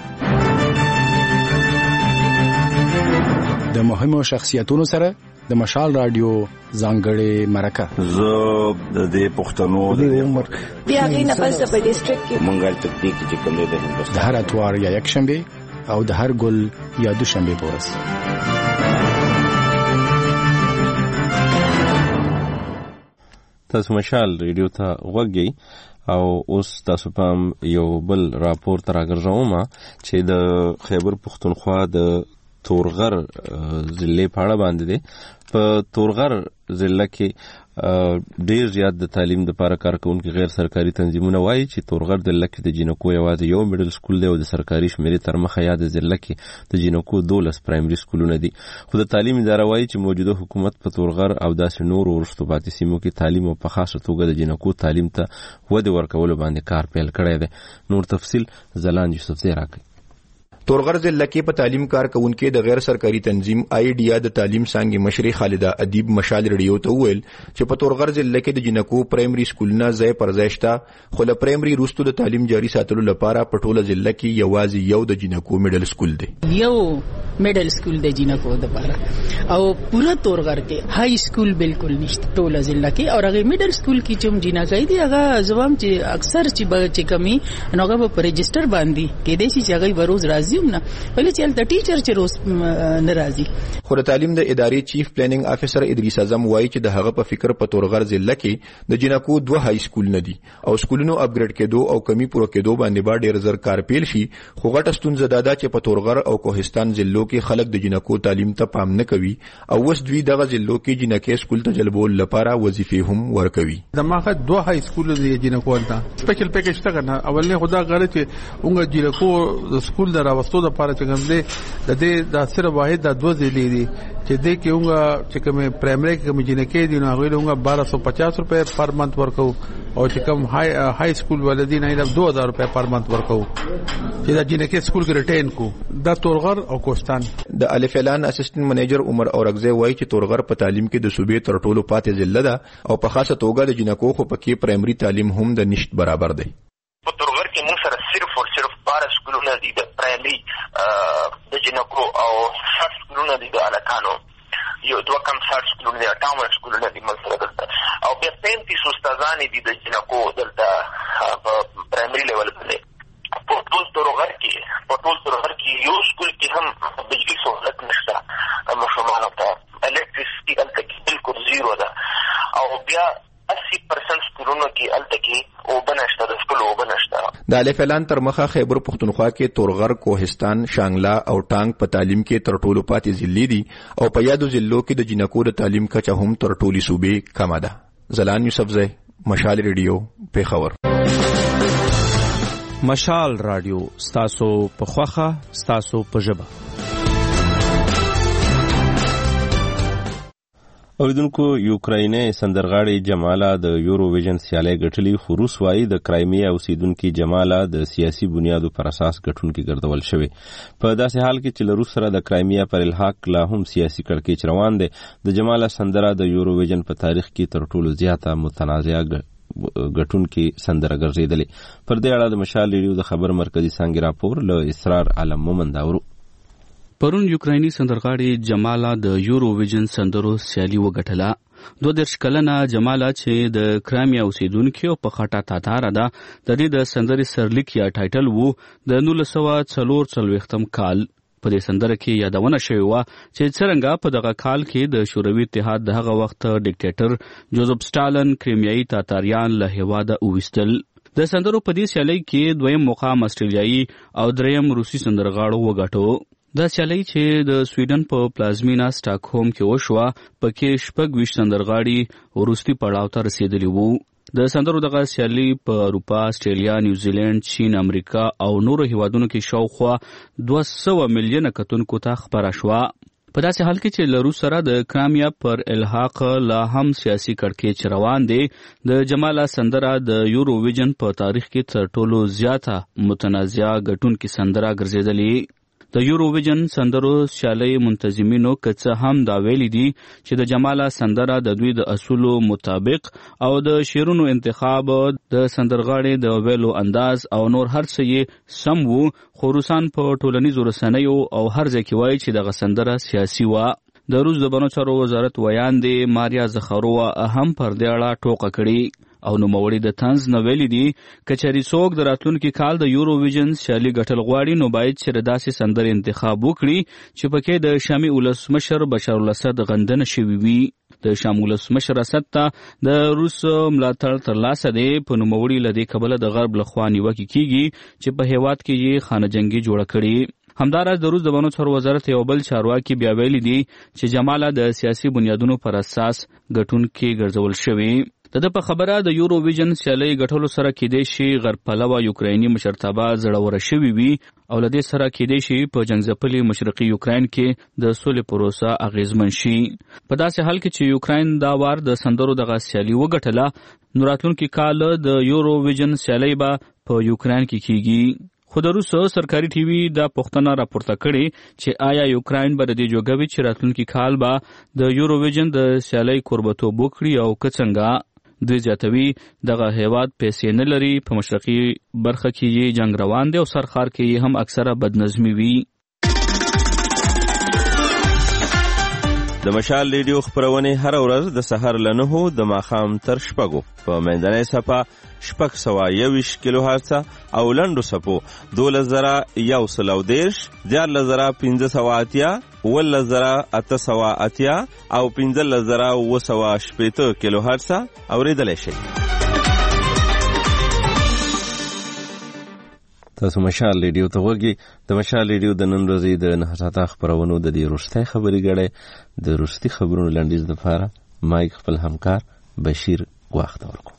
[SPEAKER 5] د مهمو شخصیتونو سره د مشال رادیو ځانګړې مرکه
[SPEAKER 14] زه د پښتنو د عمر
[SPEAKER 19] بیا غي نه پس په ډیسټریکټ کې
[SPEAKER 14] منګل تکنیک چې کوم دی د هندوستان
[SPEAKER 5] د هر اتوار یا یک شنبه او د هر ګل یا دوشنبه پورس
[SPEAKER 1] تاسو مشال ریډیو ته وګورئ او اوس تاسو پام یو بل راپور تر راګرځوم چې د خیبر پختونخوا د تورغر ضلع په اړه باندې دی. په تورغر ضلع کې ډیر زیات د تعلیم د لپاره کارکونکو غیر سرکاري تنظیمونه وایي چې تورغر ضلع کې د جنکو یوازې یو میډل سکول دی او د سرکاري شمیرې تر مخه یا د ضلع کې د جنکو 12 پرایمري سکولونه دي. خو د تعلیم اداره وایي چې موجوده حکومت په تورغر او داسې نور ورشتو پاتې سیمو کې تعلیم او په خاصه توګه د جنکو تعلیم ته وده ورکولو باندې کار پیل کړی دی. نور تفصیل زلان یوسفزی راکړي.
[SPEAKER 21] تورغر ضلع کې په تعلیم کارکونکو د غیر سرکاري تنظیم آیډیا د تعلیم څنګه مشري خالده ادیب مشال ریډیو ته ویل چې په تورغر ضلع کې د جنکو پرایمري سکولونه ځای پر ځای شته خو له پرایمري روستو د تعلیم جاري ساتلو لپاره په ټوله ضلع کې یوازې یو د جنکو میډل سکول دی.
[SPEAKER 24] یو میډل سکول د جنکو لپاره او پورا تورغر کې های سکول بالکل نشته ټوله ضلع کې او هغه میډل سکول کې چې جنکای دي هغه زوام چې اکثر چې کمی نوغه په رجستر باندې کې دي چې هغه وروز راځي نه ولې چې د ټیچر چې روز ناراضي.
[SPEAKER 21] خو د تعلیم د ادارې چیف پلانینګ افیسر ادریس اعظم وایي چې د هغه په فکر په تورغر ضلع کې د جنکو 2 های سکول نه دي او سکولونو اپګریډ کېدو او کمی پوره کېدو باندې با ډیر زر کار پیل شي. خو غټه ستونزه دا ده چې په تورغر او کوهستان ضلعو کې خلک د جنکو تعلیم ته پام نه کوي او وس دوی دغه ضلعو کې جنکې سکول ته جلبول لپاره وظیفې هم ورکوي.
[SPEAKER 25] دماغه 2 های سکول دي جنکو ته سپیشل پیکیج ته کنه اولنه خدا غره چې اونګه جنکو سکول دراوستو د پاره څنګه د دې د سره واحد د 2 ضلع دي چې د کېونګه چې کوم پرایمري کوم جنکې دي نو هغه 1250 روپے پر منث ورکو او چې کوم های سکول ولدي نه 2000 روپے پر منث ورکو چې د جنکې سکول کې ریټین کو د تورغر او کوستان.
[SPEAKER 21] د الف اعلان اسسټنټ منیجر عمر اورغزی وایي چې تورغر په تعلیم کې د صوبې تر ټولو پاتې ضلع ده او په خاصه توګه د جنکو خو پکې پرایمري تعلیم هم د نشټ برابر دی.
[SPEAKER 28] په تورغر کې موږ سره صرف او صرف 12 سکولونه دي د پرایمري د جنکو او 60 سکولونه دي د الکانو یو 2 کم 60 سکولونه دي 58 سکولونه دي موږ سره دلته او بیا 35 استادان دي د جنکو دلته په پرایمري لیول باندې. په ټول تورغر کې یو سکول کې هم بجلی سہولت نشته مشمانو ته الکتریسټي دلته کې بالکل زیرو ده او بیا 80% سکولونو کې الته کې او بنشته د سکول او بنشته.
[SPEAKER 21] د الف اعلان تر مخه خیبر پختونخوا کې تورغر، کوهستان، شانګلا او ټانګ په تعلیم کې تر ټولو پاتې ضلع دي او په یادو ضلعو کې د جنکو د تعلیم کچه هم تر ټولي صوبې کمه ده. زلان یوسفزی، مشال ریډیو، پیښور.
[SPEAKER 9] مشال رادیو ستاسو په خوخه ستاسو په ژبه.
[SPEAKER 1] اوریدونکو یوکرایني سندرغاړي جمالا د یورو ویژن سیالي ګټلي خو روس وايي د کرایمیا اوسیدونکو جمالا د سیاسي بنیادو پر اساس ګټونکي ګرځول شوی. په داسې حال کې چې له روس سره د کرایمیا پر الحاق لا هم سیاسي کړکېچ روان دی، د جمالا سندره د یورو ویژن په تاریخ کې تر ټولو زیاته متنازعه ګټونکي سندره ګرځېدلې. پر دې اړه د مشال ریډیو د خبر مرکزی څنګه راپور له اسرار عالم مومند اورو.
[SPEAKER 2] پرون یوکرایني سندرغاړي جمالا د یورو ویژن سندرو سیالي وګټله. 22 کلنه جمالا چې د کرایمیا اوسیدونکو په خټه تاتاره ده، د دې د سندرې سرلیک یا ټایټل وو د 1944 کال. په دې سندره کې یادونه شوې وه چې څرنګه په دغه کال کې د شوروي اتحاد د هغه وخت ډیکټیټر جوزف سټالن کریمیایي تاتاریان له هېواده وویستل. د سندرو په دې سیالۍ کې دویم مقام استرالیایي او دریم روسي سندرغاړو وګټو. دا سیالۍ چې د سویډن په پلازمینا سټاکهولم کې وشوه، پکې 26 سندرغاړي وروستي پړاو ته رسېدلي وو. د سندرو دغه سیالي په اروپا، استرالیا، نیوزیلند، چین، امریکا او نورو هیوادونو کې شاوخوا 200 میلیونه کتونکو ته خپره شوه. په داسې حال کې چې له روس سره د کرایمیا پر الحاق لا هم سیاسي کړکېچ روان دی، د جمالا سندره د یورو ویژن په تاریخ کې تر ټولو زیاته متنازعه ګټونکي سندره ګرځېدلې. د یورو ویژن سندرو سیالۍ منتظمینو که څه هم دا ویلي دي چې د جمالا سندره د دوی د اصولو مطابق او د شعرونو انتخاب، د سندرغاړي د ویلو انداز او نور هر څه یې سم وو، خو روسان په ټولنیزو رسنیو او هر ځای کې وایي چې دغه سندره سیاسي وه. د روس د بانو چارو وزارت ویاندې ماریا زخارووا هم پر دې اړه ټوکه کړې او نوموړي د طنز نه ویلي دي که چېرې څوک د راتلونکي کال د یورو ویژن سیالي ګټل غواړي نو باید چې داسې سندرې انتخاب وکړي چې پکې د شامي ولسمشر بشار الاسد غندنه شوې وي. د شام ولسمشر اسد ته د روس ملاتړ ترلاسه دی، په نوموړي له دې کبله د غرب لخوا نیوکې کیږي چې په هیواد کې یې خانه جنګي جوړه کړې. همداراز د روس د بانو چارو وزارت یو بل چارواکي بیا ویلي دي چې جمالا د سیاسي بنیادونو پر اساس ګټونکي ګرځول شوی. د په خبره د یورو ویژن سیالۍ ګټلو سره کېدای شي غرب پلوه یوکرایني مشرتابه زړوره شوي وي او له دې سره کېدای شي په جنګ ځپلي مشرقي یوکراین کې د سولې پروسه اغیزمن شي. په داسې حال کې چې یوکراین دا وار د سندرو دغه سیالي وګټله، نو راتلونکي کال د یورو ویژن سیالۍ به په یوکراین کې کیږي. خو د روس سرکاري ټي وي دا پوښتنه راپورته کړې چې آیا یوکراین به د دې جوګوي چې راتلونکي کال به د یورو ویژن د سیالۍ کوربتوب وکړي او که څنګه. دوی زیاتوي دغه هیواد پیسې نه لري، په مشرقي برخه کې یې جنگ روان دی او سرخار کې یې هم اکثره بدنظمي وي.
[SPEAKER 1] د مشال ریډیو خبرونه هر ورځ د سحر له 9 د ماښام تر 6 په منځنۍ صفه 621 کیلو هرتز او لنډو صفو 2110 14580 11880 او 15980 کیلو هرتز اوریدلای شئ. تاسو مشال ریډیو ته وګورئ. د مشال ریډیو د نن ورځې د 9 ساعته خبرونو د دې وروستۍ خبري غړې د وروستي خبرونو لنډیز لپاره مایک خپل همکار بشیر وخت ورکو.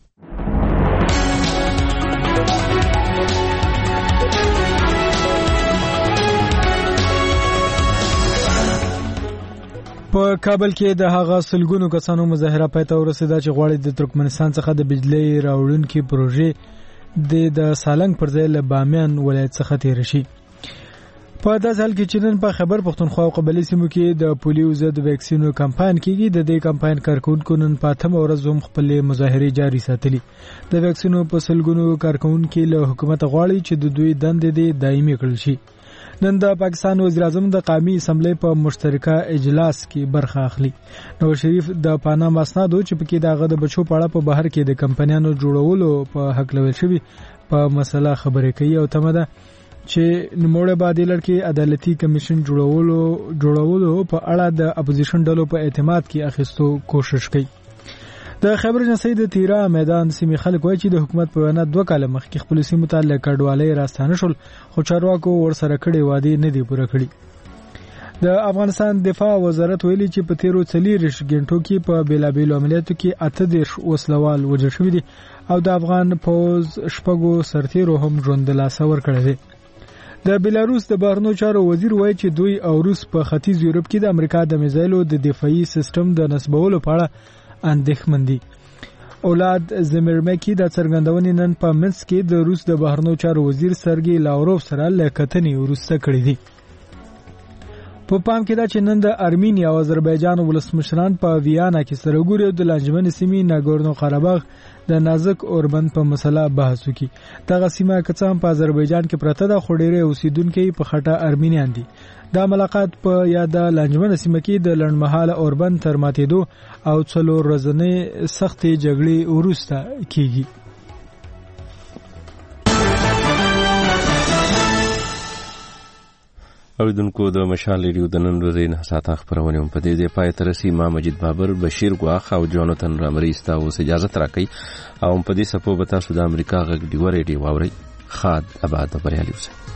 [SPEAKER 3] په کابل کې د هغه سلګونو کسانو مظاهره پای ته ورسېده چې غواړي د ترکمنستان څخه د بجلی راوړونکي پروژې د سالنګ پر ځای له بامیان ولایت څخه تیر شي. په داسې حال کې چې نن په خیبر پښتونخوا او قبایلي سیمو کې د پولیو ضد ویکسینو کمپاین کیږي. د دې کمپاین کارکونکو نن په 8 ورځ هم خپل مظاهرې جاري ساتلي. د ویکسینو په سلګونو کارکونکو له حکومت غواړي چې د دوی دندې دایمي کړل شي. نن د پاکستان وزیر اعظم د قومي اسمبلی په مشترکه اجلاس کې برخه اخلي. نواز شریف د پاناما اسنادو چې پکې دغه د بچو پاړه په بهر کې د کمپنیانو جوړولو په حق لوي شوی په مسله خبرې کوي او تمه ده چې نوموړی باندې لړکې عدالتي کمیشن جوړولو په اړه د اپوزیشن ډلو په اعتماد کې اخیستو کوشش کوي. د خیبر جنسي د تیرا میدان سیمې خلک وایي چې د حکومت په وینا 2 کال مخکې خپل سیمو ته له کډوالۍ راستانه شول، خو چارواکو ورسره کړي وعده نه دی پوره کړي. د افغانستان دفاع وزارت ویلي چې په تیرو 40 غنټو کې په بیلابیلو عملیاتو کې 18 وسلوال وژل شوي دي او د افغان پوز شپږو سرتیرو هم ژوند له لاسه ورکړی دی. د بلاروس د بهرنیو چارو وزیر وایي چې دوی او روس په ختیځ یورپ کې د امریکا د میزایلو د دفاعي سیستم د نصبولو په اړه اندېښمن دي. اولاد زمیرمکی د څرګندونې نن په منسک کې د روس د بهرنیو چارو وزیر سرګي لاوروف سره له کتنې وروسته کړې دي. په پام کې دا چې نن د ارمینیا او آذربایجان ولسمشران په ویانا کې سره ګوري د لانجمن سیمې ناګورنو قرهباغ د نازک اوربند په مسله بحث وکړي. دغه سیمه کڅام په آذربایجان کې پرته ده خو ډېری اوسیدونکو په خټه ارمینیان دي. دا ملاقات په یاده لانجمن سیمه کې د لړمحاله اوربند تر ماتېدو او 4 ورځې سختې جګړې وروسته کیږي.
[SPEAKER 1] اوریدونکو د مشال ریډیو د نن ورځې نه ساته خبرونه په دې ځای پای ته رسي. ما مجید بابر، بشیر ګواخ او جوناتن رامری ستاسو اجازه تراکي او په دې سپو به تاسو د امریکا غږ دی ریډیو واوري. خاد آباد او بریالي اوسئ.